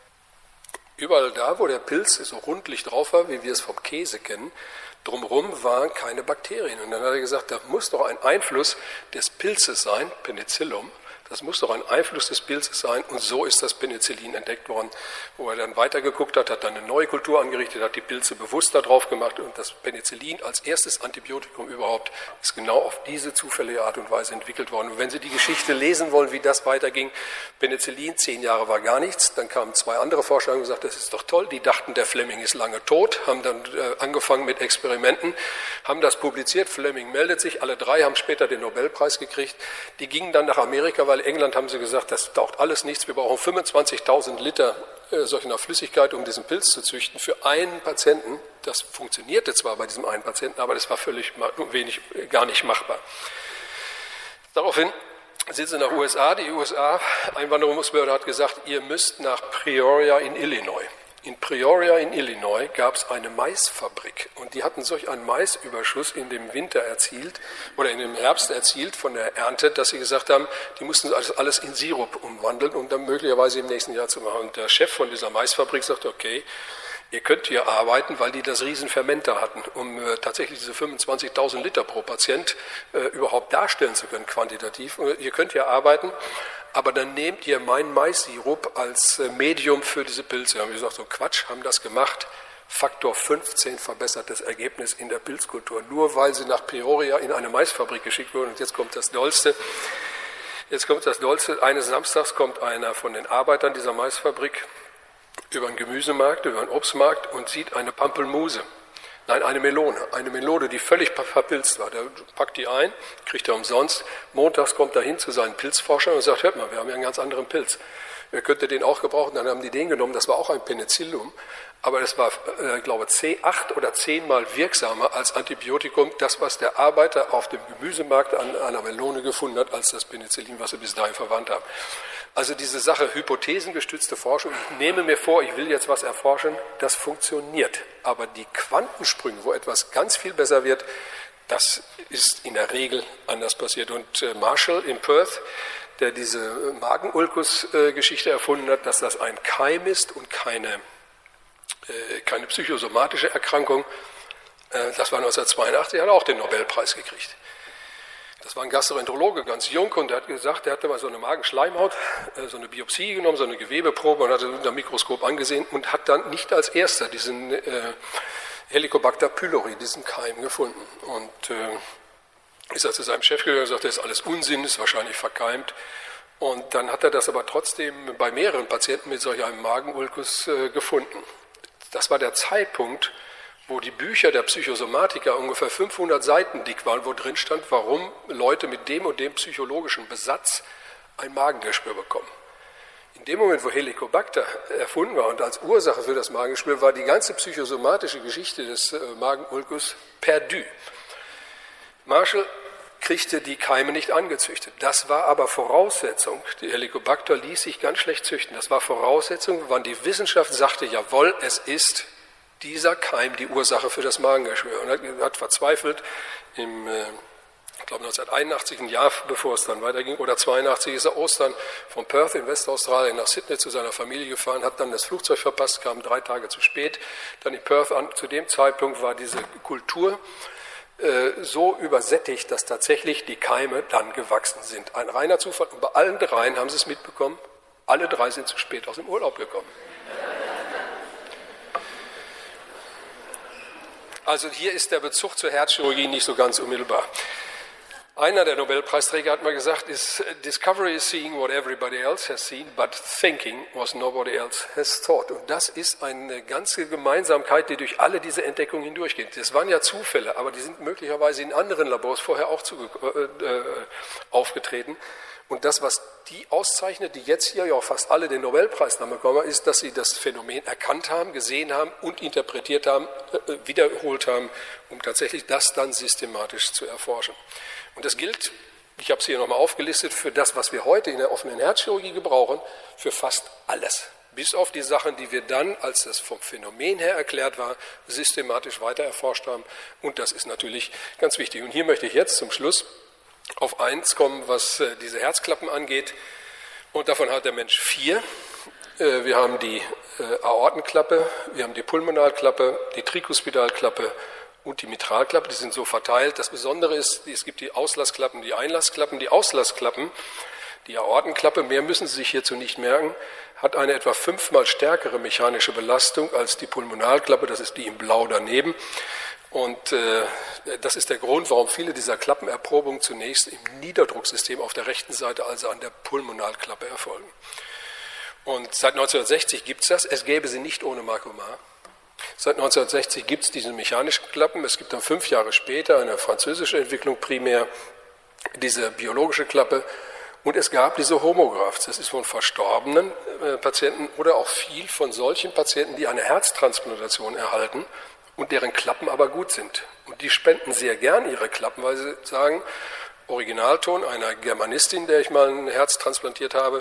überall da, wo der Pilz so rundlich drauf war, wie wir es vom Käse kennen, drumherum waren keine Bakterien. Und dann hat er gesagt, da muss doch ein Einfluss des Pilzes sein, Penicillum, das muss doch ein Einfluss des Pilzes sein. Und so ist das Penicillin entdeckt worden, wo er dann weitergeguckt hat, hat dann eine neue Kultur angerichtet, hat die Pilze bewusst da drauf gemacht. Und das Penicillin als erstes Antibiotikum überhaupt ist genau auf diese zufällige Art und Weise entwickelt worden. Und wenn Sie die Geschichte lesen wollen, wie das weiterging, Penicillin, zehn Jahre war gar nichts. Dann kamen zwei andere Forscher und gesagt, das ist doch toll. Die dachten, der Fleming ist lange tot, haben dann äh, angefangen mit Experimenten, haben das publiziert. Fleming meldet sich, alle drei haben später den Nobelpreis gekriegt. Die gingen dann nach Amerika, weil in England haben sie gesagt, das taugt alles nichts. Wir brauchen fünfundzwanzigtausend Liter äh, solcher Flüssigkeit, um diesen Pilz zu züchten für einen Patienten. Das funktionierte zwar bei diesem einen Patienten, aber das war völlig wenig, gar nicht machbar. Daraufhin sind sie nach U S A. Die U S A-Einwanderungsbehörde hat gesagt, ihr müsst nach Peoria in Illinois. In Peoria in Illinois gab es eine Maisfabrik und die hatten solch einen Maisüberschuss in dem Winter erzielt oder in dem Herbst erzielt von der Ernte, dass sie gesagt haben, die mussten alles, alles in Sirup umwandeln und dann möglicherweise im nächsten Jahr zu machen. Und der Chef von dieser Maisfabrik sagte, okay, ihr könnt hier arbeiten, weil die das Riesenfermenter hatten, um äh, tatsächlich diese fünfundzwanzigtausend Liter pro Patient äh, überhaupt darstellen zu können, quantitativ. Und ihr könnt hier arbeiten, aber dann nehmt ihr meinen Mais-Sirup als äh, Medium für diese Pilze. Haben wir gesagt, so Quatsch, haben das gemacht. Faktor fünfzehn verbessertes Ergebnis in der Pilzkultur, nur weil sie nach Peoria in eine Maisfabrik geschickt wurden. Und jetzt kommt das Dollste. Jetzt kommt das Dollste. Eines Samstags kommt einer von den Arbeitern dieser Maisfabrik über einen Gemüsemarkt, über einen Obstmarkt und sieht eine Pampelmuse. Nein, eine Melone. Eine Melone, die völlig verpilzt war. Der packt die ein, kriegt er umsonst. Montags kommt er hin zu seinen Pilzforschern und sagt, hört mal, wir haben ja einen ganz anderen Pilz. Ihr könnt den auch gebrauchen. Dann haben die den genommen. Das war auch ein Penicillum. Aber es war, äh, glaube ich, acht oder zehnmal wirksamer als Antibiotikum. Das, was der Arbeiter auf dem Gemüsemarkt an einer Melone gefunden hat, als das Penicillin, was sie bis dahin verwandt haben. Also diese Sache, hypothesengestützte Forschung, ich nehme mir vor, ich will jetzt was erforschen, das funktioniert. Aber die Quantensprünge, wo etwas ganz viel besser wird, das ist in der Regel anders passiert. Und äh, Marshall in Perth, der diese Magenulkus-Geschichte erfunden hat, dass das ein Keim ist und keine, äh, keine psychosomatische Erkrankung, äh, das war neunzehnhundertzweiundachtzig, hat er auch den Nobelpreis gekriegt. Das war ein Gastroenterologe, ganz jung, und der hat gesagt, der hatte mal so eine Magenschleimhaut, so eine Biopsie genommen, so eine Gewebeprobe und hat es unter dem Mikroskop angesehen und hat dann nicht als erster diesen äh, Helicobacter pylori, diesen Keim gefunden. Und äh, ist er zu seinem Chef gegangen und gesagt, das ist alles Unsinn, ist wahrscheinlich verkeimt. Und dann hat er das aber trotzdem bei mehreren Patienten mit solch einem Magenulkus äh, gefunden. Das war der Zeitpunkt, wo die Bücher der Psychosomatiker ungefähr fünfhundert Seiten dick waren, wo drin stand, warum Leute mit dem und dem psychologischen Besatz ein Magengeschwür bekommen. In dem Moment, wo Helicobacter erfunden war und als Ursache für das Magengeschwür, war die ganze psychosomatische Geschichte des Magenulkus perdu. Marshall kriegte die Keime nicht angezüchtet. Das war aber Voraussetzung. Die Helicobacter ließ sich ganz schlecht züchten. Das war Voraussetzung, wann die Wissenschaft sagte, jawohl, es ist dieser Keim die Ursache für das Magengeschwür. Und er hat verzweifelt im, ich glaube neunzehnhunderteinundachtzig, ein Jahr bevor es dann weiterging, oder zweiundachtzig ist er Ostern von Perth in Westaustralien nach Sydney zu seiner Familie gefahren, hat dann das Flugzeug verpasst, kam drei Tage zu spät, dann in Perth an. Zu dem Zeitpunkt war diese Kultur so übersättigt, dass tatsächlich die Keime dann gewachsen sind. Ein reiner Zufall. Und bei allen dreien haben sie es mitbekommen, alle drei sind zu spät aus dem Urlaub gekommen. Also hier ist der Bezug zur Herzchirurgie nicht so ganz unmittelbar. Einer der Nobelpreisträger hat mal gesagt, is, Discovery is seeing what everybody else has seen, but thinking was nobody else has thought. Und das ist eine ganze Gemeinsamkeit, die durch alle diese Entdeckungen hindurchgeht. Das waren ja Zufälle, aber die sind möglicherweise in anderen Labors vorher auch zuge- äh, aufgetreten. Und das, was die auszeichnet, die jetzt hier ja auch fast alle den Nobelpreis dann bekommen, ist, dass sie das Phänomen erkannt haben, gesehen haben und interpretiert haben, äh, wiederholt haben, um tatsächlich das dann systematisch zu erforschen. Und das gilt, ich habe es hier nochmal aufgelistet, für das, was wir heute in der offenen Herzchirurgie gebrauchen, für fast alles. Bis auf die Sachen, die wir dann, als das vom Phänomen her erklärt war, systematisch weiter erforscht haben. Und das ist natürlich ganz wichtig. Und hier möchte ich jetzt zum Schluss auf eins kommen, was äh, diese Herzklappen angeht. Und davon hat der Mensch vier. Äh, wir haben die äh, Aortenklappe, wir haben die Pulmonalklappe, die Trikospidalklappe und die Mitralklappe. Die sind so verteilt. Das Besondere ist, es gibt die Auslassklappen, die Einlassklappen. Die Auslassklappen, die Aortenklappe, mehr müssen Sie sich hierzu nicht merken, hat eine etwa fünfmal stärkere mechanische Belastung als die Pulmonalklappe. Das ist die in Blau daneben. Und äh, das ist der Grund, warum viele dieser Klappenerprobungen zunächst im Niederdrucksystem auf der rechten Seite, also an der Pulmonalklappe, erfolgen. Und seit neunzehnhundertsechzig gibt es das. Es gäbe sie nicht ohne Makoma. Seit neunzehnhundertsechzig gibt es diese mechanischen Klappen. Es gibt dann fünf Jahre später eine französische Entwicklung primär, diese biologische Klappe. Und es gab diese Homografts. Das ist von verstorbenen äh, Patienten oder auch viel von solchen Patienten, die eine Herztransplantation erhalten und deren Klappen aber gut sind. Und die spenden sehr gern ihre Klappen, weil sie sagen, Originalton einer Germanistin, der ich mal ein Herz transplantiert habe,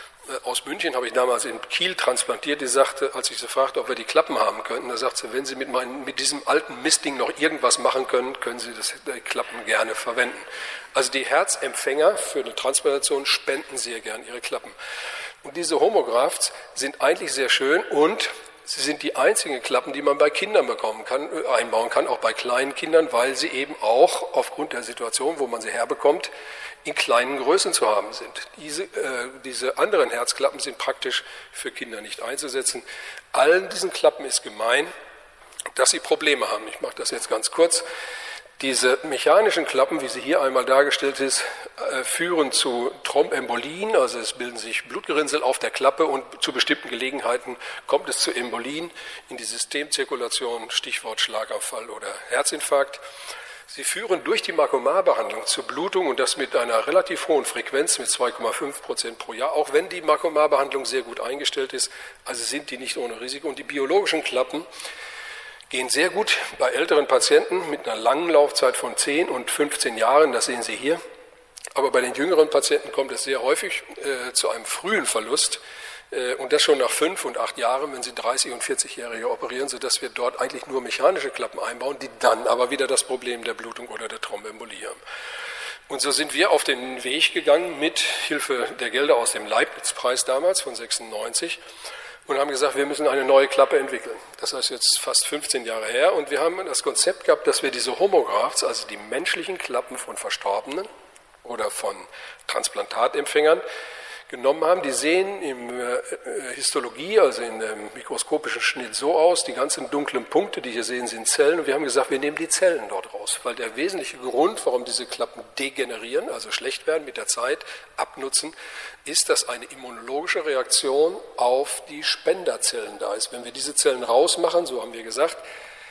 aus München habe ich damals in Kiel transplantiert, die sagte, als ich sie fragte, ob wir die Klappen haben könnten, da sagte sie, wenn Sie mit, meinen, mit diesem alten Mistding noch irgendwas machen können, können Sie das, die Klappen gerne verwenden. Also die Herzempfänger für eine Transplantation spenden sehr gern ihre Klappen. Und diese Homografts sind eigentlich sehr schön und sie sind die einzigen Klappen, die man bei Kindern bekommen kann, einbauen kann, auch bei kleinen Kindern, weil sie eben auch aufgrund der Situation, wo man sie herbekommt, in kleinen Größen zu haben sind. Diese, äh, diese anderen Herzklappen sind praktisch für Kinder nicht einzusetzen. Allen diesen Klappen ist gemein, dass sie Probleme haben. Ich mache das jetzt ganz kurz. Diese mechanischen Klappen, wie sie hier einmal dargestellt ist, äh, führen zu Thrombembolien, also es bilden sich Blutgerinnsel auf der Klappe und zu bestimmten Gelegenheiten kommt es zu Embolien in die Systemzirkulation, Stichwort Schlaganfall oder Herzinfarkt. Sie führen durch die Makoma-Behandlung zur Blutung und das mit einer relativ hohen Frequenz, mit zwei Komma fünf Prozent pro Jahr, auch wenn die Makoma-Behandlung sehr gut eingestellt ist, also sind die nicht ohne Risiko. Und die biologischen Klappen gehen sehr gut bei älteren Patienten mit einer langen Laufzeit von zehn und fünfzehn Jahren, das sehen Sie hier. Aber bei den jüngeren Patienten kommt es sehr häufig äh, zu einem frühen Verlust. Und das schon nach fünf und acht Jahren, wenn Sie dreißig- und vierzig-Jährige operieren, sodass wir dort eigentlich nur mechanische Klappen einbauen, die dann aber wieder das Problem der Blutung oder der Thrombembolie haben. Und so sind wir auf den Weg gegangen mit Hilfe der Gelder aus dem Leibniz-Preis damals von sechsundneunzig und haben gesagt, wir müssen eine neue Klappe entwickeln. Das heißt jetzt fast fünfzehn Jahre her und wir haben das Konzept gehabt, dass wir diese Homografts, also die menschlichen Klappen von Verstorbenen oder von Transplantatempfängern, genommen haben. Die sehen in äh, Histologie, also in dem mikroskopischen Schnitt so aus, die ganzen dunklen Punkte, die hier sehen, sind Zellen. Und wir haben gesagt, wir nehmen die Zellen dort raus, weil der wesentliche Grund, warum diese Klappen degenerieren, also schlecht werden mit der Zeit, abnutzen, ist, dass eine immunologische Reaktion auf die Spenderzellen da ist. Wenn wir diese Zellen rausmachen, so haben wir gesagt,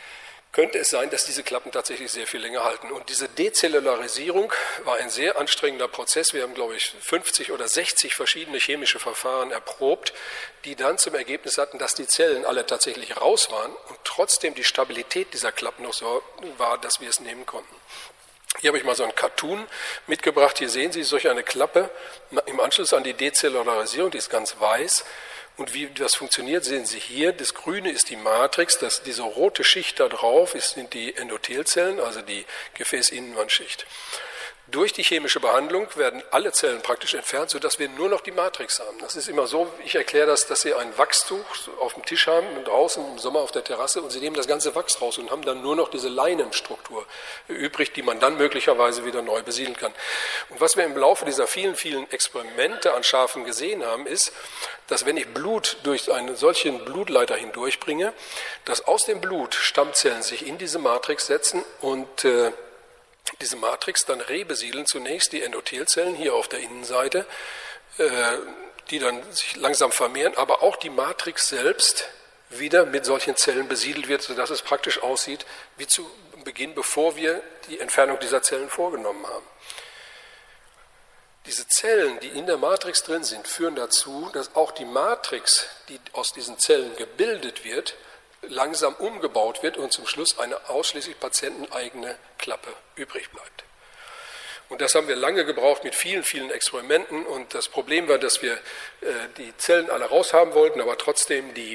könnte es sein, dass diese Klappen tatsächlich sehr viel länger halten. Und diese Dezellularisierung war ein sehr anstrengender Prozess. Wir haben, glaube ich, fünfzig oder sechzig verschiedene chemische Verfahren erprobt, die dann zum Ergebnis hatten, dass die Zellen alle tatsächlich raus waren und trotzdem die Stabilität dieser Klappen noch so war, dass wir es nehmen konnten. Hier habe ich mal so einen Cartoon mitgebracht. Hier sehen Sie solch eine Klappe im Anschluss an die Dezellularisierung, die ist ganz weiß. Und wie das funktioniert, sehen Sie hier. Das Grüne ist die Matrix, das, diese rote Schicht da drauf ist, sind die Endothelzellen, also die Gefäßinnenwandschicht. Durch die chemische Behandlung werden alle Zellen praktisch entfernt, sodass wir nur noch die Matrix haben. Das ist immer so, ich erkläre das, dass Sie ein Wachstuch auf dem Tisch haben, draußen im Sommer auf der Terrasse, und Sie nehmen das ganze Wachs raus und haben dann nur noch diese Leinenstruktur übrig, die man dann möglicherweise wieder neu besiedeln kann. Und was wir im Laufe dieser vielen, vielen Experimente an Schafen gesehen haben, ist, dass wenn ich Blut durch einen solchen Blutleiter hindurchbringe, dass aus dem Blut Stammzellen sich in diese Matrix setzen und äh, diese Matrix dann rebesiedeln, zunächst die Endothelzellen hier auf der Innenseite, äh, die dann sich langsam vermehren, aber auch die Matrix selbst wieder mit solchen Zellen besiedelt wird, sodass es praktisch aussieht wie zu Beginn, bevor wir die Entfernung dieser Zellen vorgenommen haben. Diese Zellen, die in der Matrix drin sind, führen dazu, dass auch die Matrix, die aus diesen Zellen gebildet wird, langsam umgebaut wird und zum Schluss eine ausschließlich patienteneigene Klappe übrig bleibt. Und das haben wir lange gebraucht mit vielen, vielen Experimenten. Und das Problem war, dass wir äh, die Zellen alle raushaben wollten, aber trotzdem die, äh,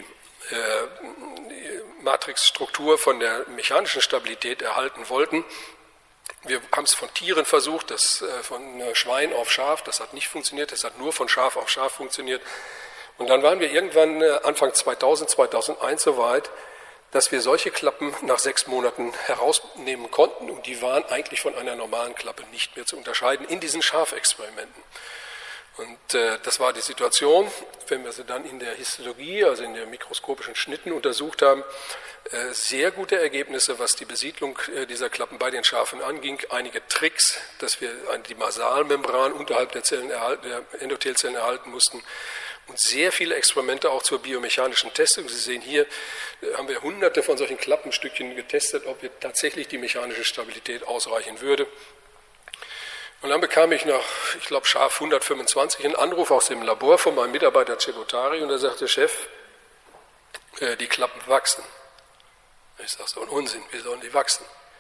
die Matrixstruktur von der mechanischen Stabilität erhalten wollten. Wir haben es von Tieren versucht, das äh, von Schwein auf Schaf, das hat nicht funktioniert, das hat nur von Schaf auf Schaf funktioniert. Und dann waren wir irgendwann Anfang zweitausend, zweitausendeins so weit, dass wir solche Klappen nach sechs Monaten herausnehmen konnten. Und die waren eigentlich von einer normalen Klappe nicht mehr zu unterscheiden in diesen Schafexperimenten. Und äh, das war die Situation, wenn wir sie dann in der Histologie, also in den mikroskopischen Schnitten untersucht haben, äh, sehr gute Ergebnisse, was die Besiedlung äh, dieser Klappen bei den Schafen anging. Einige Tricks, dass wir die Basalmembran unterhalb der, Zellen erhalten, der Endothelzellen erhalten mussten. Und sehr viele Experimente auch zur biomechanischen Testung. Sie sehen hier, haben wir hunderte von solchen Klappenstückchen getestet, ob wir tatsächlich die mechanische Stabilität ausreichen würde. Und dann bekam ich nach, ich glaube, scharf hundertfünfundzwanzig einen Anruf aus dem Labor von meinem Mitarbeiter Cebotari und er sagte, Chef, äh, die Klappen wachsen. Ich sage, so ein Unsinn, wie sollen die wachsen?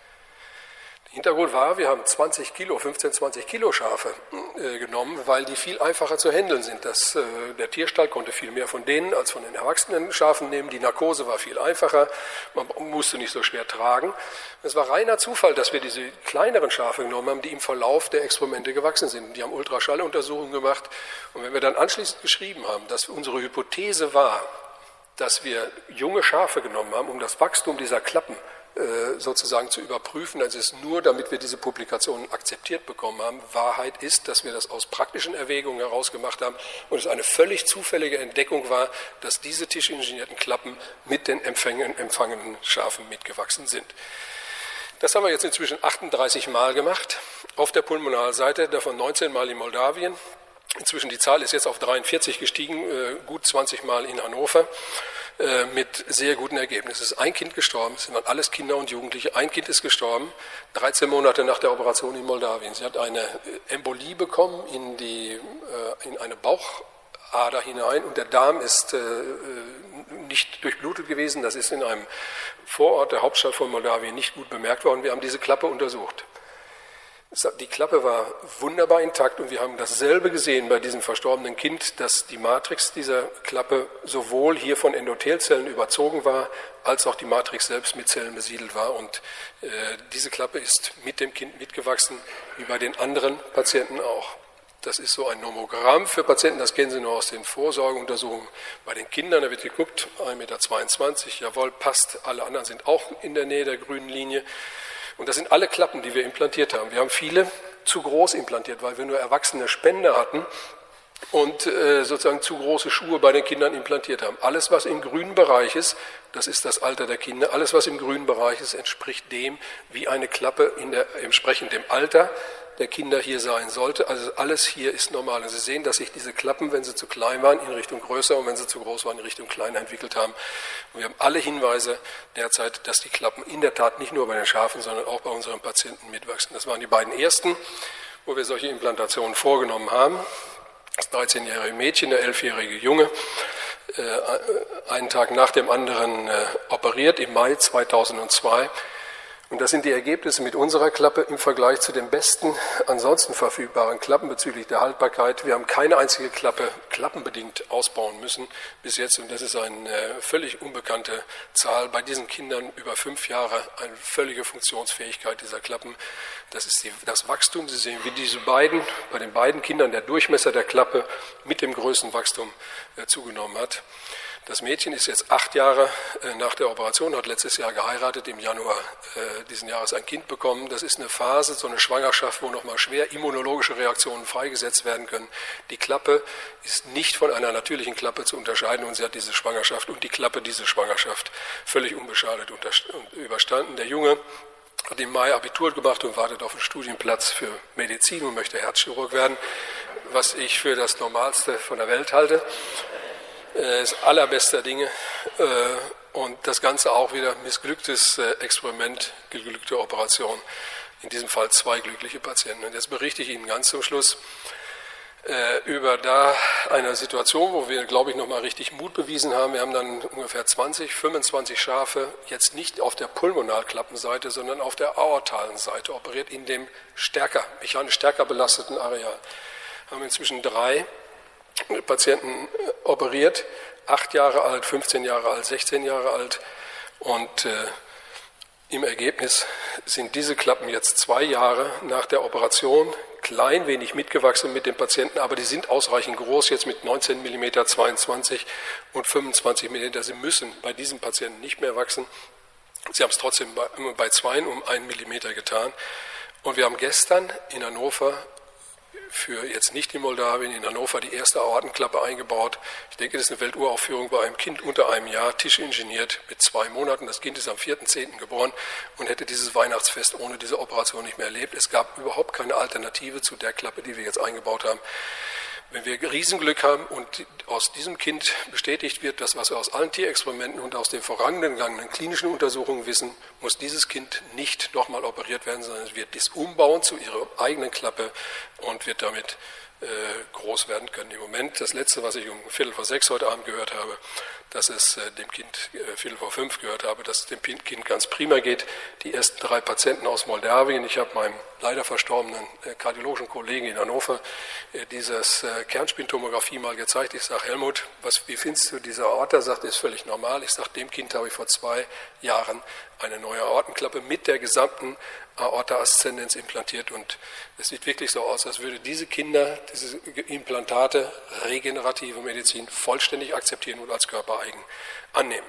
Der Hintergrund war, wir haben zwanzig Kilo, fünfzehn, zwanzig Kilo Schafe äh, genommen, weil die viel einfacher zu handeln sind. Das, äh, der Tierstall konnte viel mehr von denen als von den erwachsenen Schafen nehmen. Die Narkose war viel einfacher, man musste nicht so schwer tragen. Es war reiner Zufall, dass wir diese kleineren Schafe genommen haben, die im Verlauf der Experimente gewachsen sind. Die haben Ultraschalluntersuchungen gemacht. Und wenn wir dann anschließend geschrieben haben, dass unsere Hypothese war, dass wir junge Schafe genommen haben, um das Wachstum dieser Klappen sozusagen zu überprüfen, also es ist nur, damit wir diese Publikationen akzeptiert bekommen haben. Wahrheit ist, dass wir das aus praktischen Erwägungen heraus gemacht haben und es eine völlig zufällige Entdeckung war, dass diese tischingenierten Klappen mit den empfangenen Schafen mitgewachsen sind. Das haben wir jetzt inzwischen achtunddreißig Mal gemacht, auf der Pulmonalseite, davon neunzehn Mal in Moldawien. Inzwischen die Zahl ist jetzt auf dreiundvierzig gestiegen, gut zwanzig Mal in Hannover. Mit sehr guten Ergebnissen. Es ist ein Kind gestorben, es waren alles Kinder und Jugendliche. Ein Kind ist gestorben, dreizehn Monate nach der Operation in Moldawien. Sie hat eine Embolie bekommen in, die, in eine Bauchader hinein und der Darm ist nicht durchblutet gewesen. Das ist in einem Vorort der Hauptstadt von Moldawien nicht gut bemerkt worden. Wir haben diese Klappe untersucht. Die Klappe war wunderbar intakt und wir haben dasselbe gesehen bei diesem verstorbenen Kind, dass die Matrix dieser Klappe sowohl hier von Endothelzellen überzogen war, als auch die Matrix selbst mit Zellen besiedelt war. Und äh, diese Klappe ist mit dem Kind mitgewachsen, wie bei den anderen Patienten auch. Das ist so ein Nomogramm für Patienten, das kennen Sie nur aus den Vorsorgeuntersuchungen. Bei den Kindern, da wird geguckt, ein Meter zweiundzwanzig, jawohl, passt, alle anderen sind auch in der Nähe der grünen Linie. Und das sind alle Klappen, die wir implantiert haben. Wir haben viele zu groß implantiert, weil wir nur erwachsene Spender hatten und äh, sozusagen zu große Schuhe bei den Kindern implantiert haben. Alles, was im grünen Bereich ist, das ist das Alter der Kinder. Alles, was im grünen Bereich ist, entspricht dem, wie eine Klappe in der, entsprechend dem Alter der Kinder hier sein sollte. Also alles hier ist normal. Und Sie sehen, dass sich diese Klappen, wenn sie zu klein waren, in Richtung größer und wenn sie zu groß waren, in Richtung kleiner entwickelt haben. Und wir haben alle Hinweise derzeit, dass die Klappen in der Tat nicht nur bei den Schafen, sondern auch bei unseren Patienten mitwachsen. Das waren die beiden ersten, wo wir solche Implantationen vorgenommen haben. Das dreizehnjährige Mädchen, der elfjährige Junge, äh, einen Tag nach dem anderen äh, operiert im Mai zweitausendzwei. Und das sind die Ergebnisse mit unserer Klappe im Vergleich zu den besten ansonsten verfügbaren Klappen bezüglich der Haltbarkeit. Wir haben keine einzige Klappe klappenbedingt ausbauen müssen bis jetzt. Und das ist eine völlig unbekannte Zahl. Bei diesen Kindern über fünf Jahre eine völlige Funktionsfähigkeit dieser Klappen. Das ist die, das Wachstum. Sie sehen, wie diese beiden, bei den beiden Kindern der Durchmesser der Klappe mit dem Größenwachstum äh, zugenommen hat. Das Mädchen ist jetzt acht Jahre nach der Operation, hat letztes Jahr geheiratet, im Januar äh, diesen Jahres ein Kind bekommen. Das ist eine Phase, so eine Schwangerschaft, wo nochmal schwer immunologische Reaktionen freigesetzt werden können. Die Klappe ist nicht von einer natürlichen Klappe zu unterscheiden und sie hat diese Schwangerschaft und die Klappe diese Schwangerschaft völlig unbeschadet überstanden. Der Junge hat im Mai Abitur gemacht und wartet auf einen Studienplatz für Medizin und möchte Herzchirurg werden, was ich für das Normalste von der Welt halte. Das allerbeste Dinge und das Ganze auch wieder missglücktes Experiment, geglückte Operation. In diesem Fall zwei glückliche Patienten. Und jetzt berichte ich Ihnen ganz zum Schluss über da eine Situation, wo wir, glaube ich, nochmal richtig Mut bewiesen haben. Wir haben dann ungefähr zwanzig, fünfundzwanzig Schafe jetzt nicht auf der Pulmonalklappenseite, sondern auf der aortalen Seite operiert, in dem stärker, mechanisch stärker belasteten Areal. Wir haben inzwischen drei Patienten operiert, acht Jahre alt, fünfzehn Jahre alt, sechzehn Jahre alt und äh, im Ergebnis sind diese Klappen jetzt zwei Jahre nach der Operation klein wenig mitgewachsen mit den Patienten, aber die sind ausreichend groß, jetzt mit neunzehn Millimeter, zweiundzwanzig und fünfundzwanzig Millimeter. Sie müssen bei diesen Patienten nicht mehr wachsen. Sie haben es trotzdem bei, bei zweien um einen Millimeter getan. Und wir haben gestern in Hannover für jetzt nicht in Moldawien, in Hannover die erste Aortenklappe eingebaut. Ich denke, das ist eine Welturaufführung bei einem Kind unter einem Jahr, tischingeniert mit zwei Monaten. Das Kind ist am vierten zehnten geboren und hätte dieses Weihnachtsfest ohne diese Operation nicht mehr erlebt. Es gab überhaupt keine Alternative zu der Klappe, die wir jetzt eingebaut haben. Wenn wir Riesenglück haben und aus diesem Kind bestätigt wird, das, was wir aus allen Tierexperimenten und aus den vorangegangenen klinischen Untersuchungen wissen, muss dieses Kind nicht nochmal operiert werden, sondern es wird dies umbauen zu ihrer eigenen Klappe und wird damit äh, groß werden können. Im Moment, das Letzte, was ich um Viertel vor sechs heute Abend gehört habe, dass es äh, dem Kind äh, Viertel vor fünf gehört habe, dass es dem Kind ganz prima geht. Die ersten drei Patienten aus Moldawien, ich habe meinem leider verstorbenen äh, kardiologischen Kollegen in Hannover äh, dieses äh, Kernspintomographie mal gezeigt. Ich sage, Helmut, was, wie findest du diese Aorta? Er sagt, ist völlig normal. Ich sage, dem Kind habe ich vor zwei Jahren eine neue Aortenklappe mit der gesamten Aorta ascendens implantiert und es sieht wirklich so aus, als würde diese Kinder, diese Implantate, regenerative Medizin vollständig akzeptieren und als körpereigen annehmen.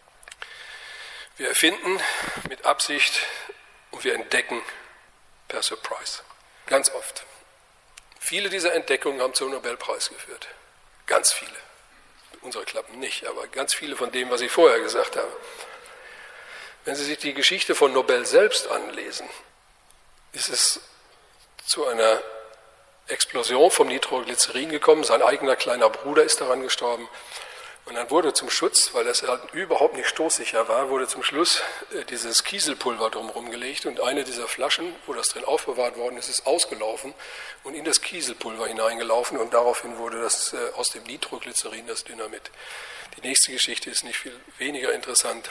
Wir erfinden mit Absicht und wir entdecken per Surprise. Ganz oft. Viele dieser Entdeckungen haben zum Nobelpreis geführt. Ganz viele. Unsere Klappen nicht, aber ganz viele von dem, was ich vorher gesagt habe. Wenn Sie sich die Geschichte von Nobel selbst anlesen, ist es zu einer Explosion vom Nitroglycerin gekommen. Sein eigener kleiner Bruder ist daran gestorben. Und dann wurde zum Schutz, weil das halt überhaupt nicht stoßsicher war, wurde zum Schluss dieses Kieselpulver drumherum gelegt. Und eine dieser Flaschen, wo das drin aufbewahrt worden ist, ist ausgelaufen und in das Kieselpulver hineingelaufen. Und daraufhin wurde das aus dem Nitroglycerin das Dynamit. Die nächste Geschichte ist nicht viel weniger interessant.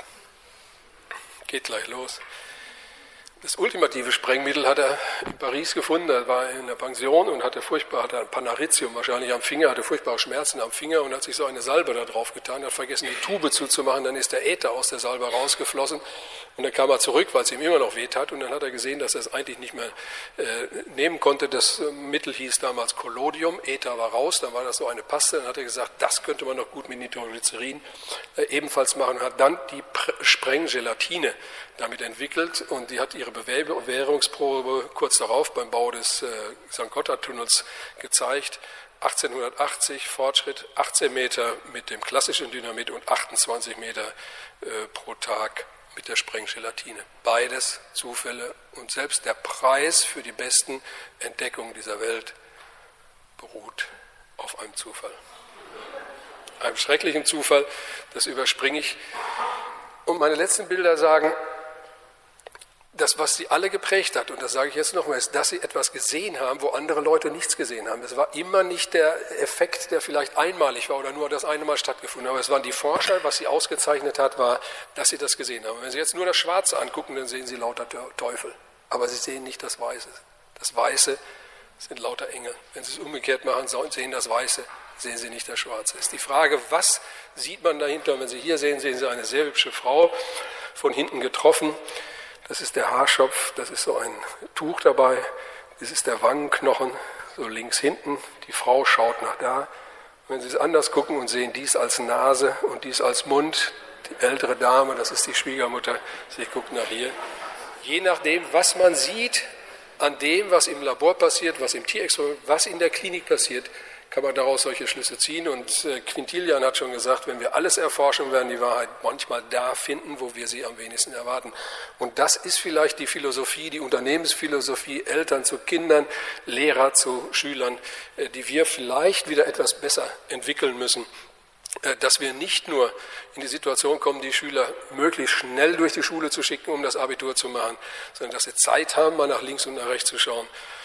Geht gleich los. Das ultimative Sprengmittel hat er in Paris gefunden. Er war in der Pension und hatte furchtbar, hatte ein Panaritium wahrscheinlich am Finger, hatte furchtbare Schmerzen am Finger und hat sich so eine Salbe da drauf getan, hat vergessen, die Tube zuzumachen. Dann ist der Äther aus der Salbe rausgeflossen und dann kam er zurück, weil es ihm immer noch weh tat. Und dann hat er gesehen, dass er es eigentlich nicht mehr äh, nehmen konnte. Das Mittel hieß damals Collodium. Äther war raus, dann war das so eine Paste. Dann hat er gesagt, das könnte man noch gut mit Nitroglycerin äh, ebenfalls machen und hat dann die Sprenggelatine damit entwickelt und die hat ihre Bewährungsprobe kurz darauf beim Bau des äh, Sankt Gotthard-Tunnels gezeigt. achtzehnhundertachtzig Fortschritt, achtzehn Meter mit dem klassischen Dynamit und achtundzwanzig Meter äh, pro Tag mit der Sprenggelatine. Beides Zufälle und selbst der Preis für die besten Entdeckungen dieser Welt beruht auf einem Zufall. Einem schrecklichen Zufall, das überspringe ich. Und meine letzten Bilder sagen, das, was sie alle geprägt hat, und das sage ich jetzt nochmal, ist, dass sie etwas gesehen haben, wo andere Leute nichts gesehen haben. Es war immer nicht der Effekt, der vielleicht einmalig war oder nur das eine Mal stattgefunden hat. Aber es waren die Forscher, was sie ausgezeichnet hat, war, dass sie das gesehen haben. Wenn Sie jetzt nur das Schwarze angucken, dann sehen Sie lauter Teufel. Aber Sie sehen nicht das Weiße. Das Weiße sind lauter Engel. Wenn Sie es umgekehrt machen, sehen das Weiße, sehen Sie nicht das Schwarze. Es ist die Frage, was sieht man dahinter? Und wenn Sie hier sehen, sehen Sie eine sehr hübsche Frau, von hinten getroffen. Das ist der Haarschopf, das ist so ein Tuch dabei, das ist der Wangenknochen, so links hinten. Die Frau schaut nach da. Wenn Sie es anders gucken und sehen dies als Nase und dies als Mund, die ältere Dame, das ist die Schwiegermutter, sie guckt nach hier. Je nachdem, was man sieht, an dem, was im Labor passiert, was im Tierexperiment, was in der Klinik passiert, kann man daraus solche Schlüsse ziehen. Und äh, Quintilian hat schon gesagt, wenn wir alles erforschen, werden die Wahrheit manchmal da finden, wo wir sie am wenigsten erwarten. Und das ist vielleicht die Philosophie, die Unternehmensphilosophie, Eltern zu Kindern, Lehrer zu Schülern, äh, die wir vielleicht wieder etwas besser entwickeln müssen. Äh, dass wir nicht nur in die Situation kommen, die Schüler möglichst schnell durch die Schule zu schicken, um das Abitur zu machen, sondern dass sie Zeit haben, mal nach links und nach rechts zu schauen.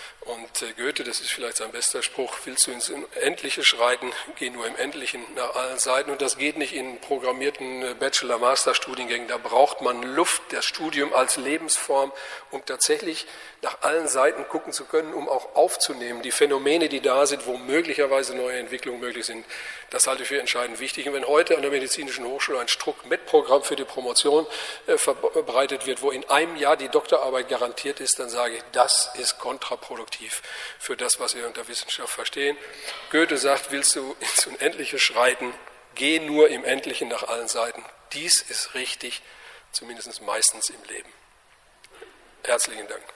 Und Goethe, das ist vielleicht sein bester Spruch, willst du ins Unendliche schreiten, geh nur im Endlichen nach allen Seiten. Und das geht nicht in programmierten Bachelor-Master-Studiengängen. Da braucht man Luft, das Studium als Lebensform, um tatsächlich nach allen Seiten gucken zu können, um auch aufzunehmen, die Phänomene, die da sind, wo möglicherweise neue Entwicklungen möglich sind. Das halte ich für entscheidend wichtig. Und wenn heute an der Medizinischen Hochschule ein Struck-Med-Programm für die Promotion äh, verbreitet wird, wo in einem Jahr die Doktorarbeit garantiert ist, dann sage ich, das ist kontraproduktiv für das, was wir unter Wissenschaft verstehen. Goethe sagt, willst du ins Unendliche schreiten, geh nur im Endlichen nach allen Seiten. Dies ist richtig, zumindest meistens im Leben. Herzlichen Dank.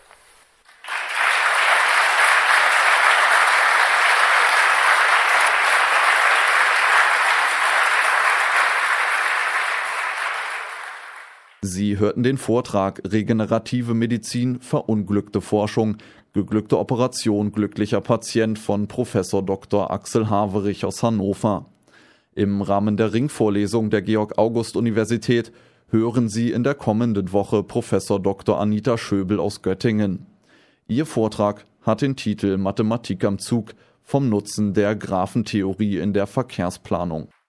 Sie hörten den Vortrag Regenerative Medizin, verunglückte Forschung, geglückte Operation, glücklicher Patient von Professor Doktor Axel Haverich aus Hannover. Im Rahmen der Ringvorlesung der Georg-August-Universität hören Sie in der kommenden Woche Professor Doktor Anita Schöbel aus Göttingen. Ihr Vortrag hat den Titel Mathematik am Zug vom Nutzen der Graphentheorie in der Verkehrsplanung.